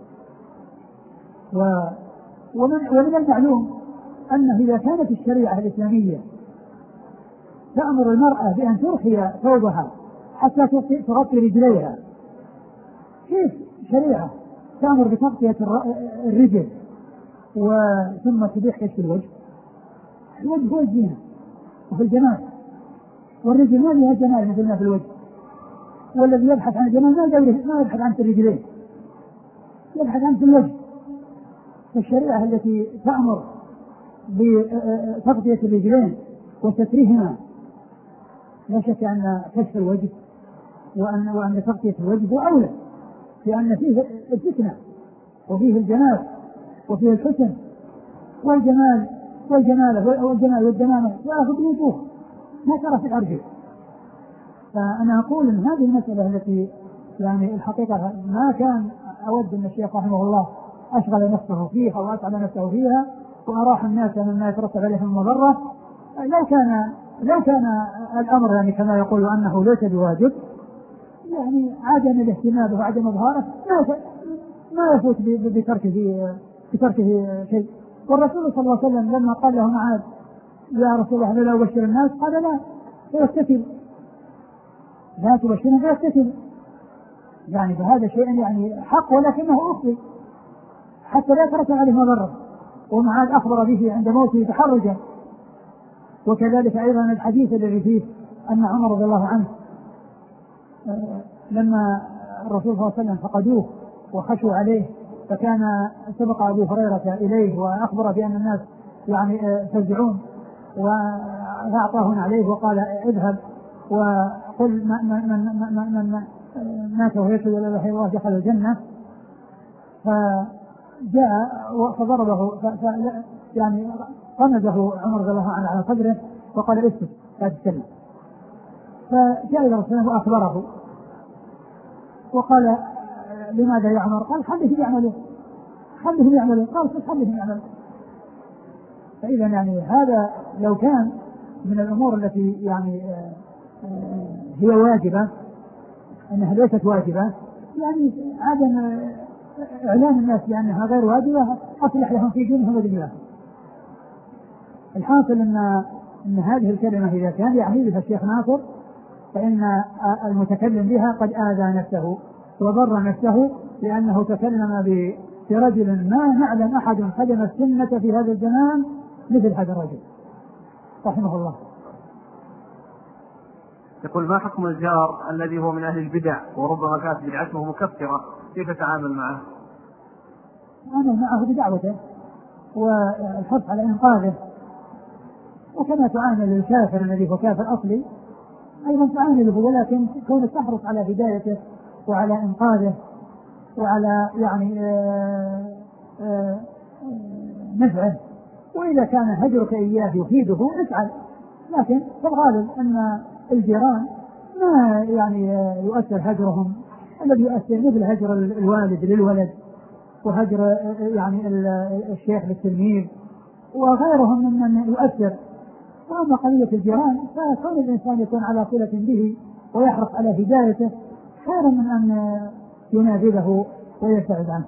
ومن المعلوم أنه إذا كانت الشريعة الإسلامية تأمر المرأة بأن ترخي ثوبها حتى تغطي رجليها، كيف شريعة تأمر بتغطية الرجل ثم تبيح كشف الوجه؟ الوجه هو الزينة وفي الجمال، والرجل ما لها جمال مثل ما في الوجه، والذي يبحث عن الجمال ما يبحث عن الرجلين، يبحث عن الوجه. فالشريعة التي تأمر بتغطية الرجلين وسترهما لا شك أن كشف الوجه وأن تغطية الوجه هو أولى، لأن فيه الفتنة وفيه الجمال وفيه الحسن والجمال والدمامة يأخذ الوجوه ما ترى في الأرجل. فأنا أقول أن هذه المسألة التي يعني الحقيقة ما كان أود أن الشيخ رحمه الله أشغل نفسه فيها وأسعد نفسه فيها وأراح الناس مما يترتب عليهم المضرة، لو كان الأمر يعني كما يقول أنه ليس بواجب، يعني عدم الاهتمام وعدم إظهاره ما يفوت بتركه شيء. والرسول صلى الله عليه وسلم لما قال له معاذ يا رسول الله لا أبشر الناس، قال لا تبشرهم فيستتب، يعني فهذا شيء يعني حق ولكنه أخفي حتى لا يترتب عليه مضرة. ومعاذ أخبر به عند موته تحرجا. وكذلك أيضا الحديث الذي فيه أن عمر رضي الله عنه لما الرسول صلى الله عليه وسلم فقدوه وخشوا عليه، فكان سبق أبو هريرة إليه وأخبر بأن الناس يعني فزعون، وأعطاه عليه وقال اذهب وقل من مات ويشهد لا إله إلا الله دخل الجنة. فجاء فضربه يعني قمده عمر رضي الله عنه على صدره وقال اسكت لا تتكلم. فجاء إلى رسول الله وأخبره وقال لماذا يا عمر؟ قال خليهم يعملوا. قال خليهم يعملوا. فإذا يعني هذا لو كان من الأمور التي يعني هي واجبة أنها ليست واجبة، يعني عدم إعلام الناس بأنها غير واجبة أصلح لهم في دينهم ودنياهم. الحاصل أن هذه الكلمة إذا كان يعني بها الشيخ ناصر فإن المتكلم بها قد آذى نفسه وضر نفسه، لأنه تكلم برجل ما نعلم أحد خدم السنة في هذا الزمان مثل هذا الرجل رحمه الله. يقول ما حكم الجار الذي هو من أهل البدع وربما كانت بدعته مكفرة، كيف تتعامل معه؟ أنا معه بدعوته والحرص على إنقاذه، وكما تعامل الكافر الذي هو كافر أصلي أيضا تعامله، ولكن كونك تحرص على هدايته وعلى إنقاذه وعلى يعني نفعه، وإذا كان هجرك إياه يفيده افعل. لكن في الغالب أن الجيران ما يعني يؤثر هجرهم، الذي يؤثر مثل هجر الوالد للولد، وهجر يعني الشيخ للتلميذ وغيرهم ممن يؤثر. وأما قضية الجيران فكون الإنسان يكون على صلة به ويحرص على هدايته خير من أن ينابذه ويبتعد عنه.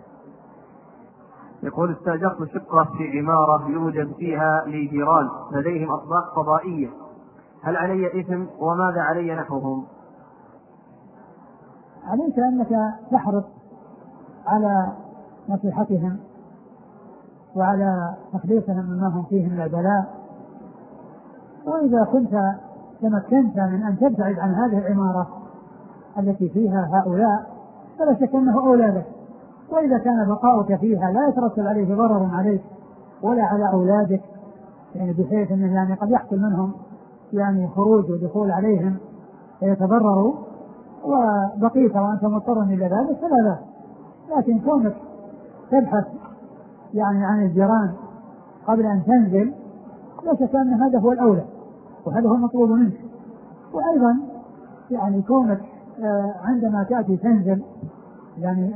يقول استأجرت شقة في عمارة يوجد فيها لي جيران لديهم أطباق فضائية، هل علي إثم وماذا علي نحوهم؟ عليك أنك تحرص على نصيحتهم وعلى تخليصهم مما هم فيه من البلاء، وإذا كنت تمكنت من أن تبتعد عن هذه العمارة التي فيها هؤلاء فلا شك أنه أولى لك. وإذا كان بقاؤك فيها لا يترتب عليه ضرر عليك ولا على أولادك، يعني بحيث أنه يعني قد يحصل منهم يعني خروج ودخول عليهم فيتضرروا وبقيت وأنت مضطر إلى ذلك فلا بأس. لكن كونك تبحث يعني عن الجيران قبل أن تنزل لا شك أن هذا هو الأولى وهذا هو المطلوب منك. وأيضا يعني كونك عندما تأتي تنزل يعني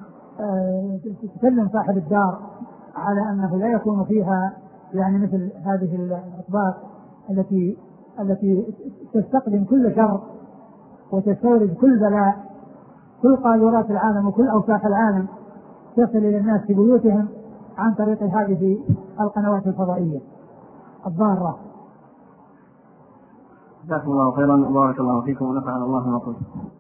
تكلم صاحب الدار على أنه لا يكون فيها يعني مثل هذه الأطباق التي تستقدم كل شر وتستورد كل بلاء، كل قاذورات العالم وكل أوساخ العالم تصل إلى الناس في بيوتهم عن طريق هذه القنوات الفضائية الضارة. جزاكم الله خيرا وبارك الله فيكم ونفعنا الله ما قلت.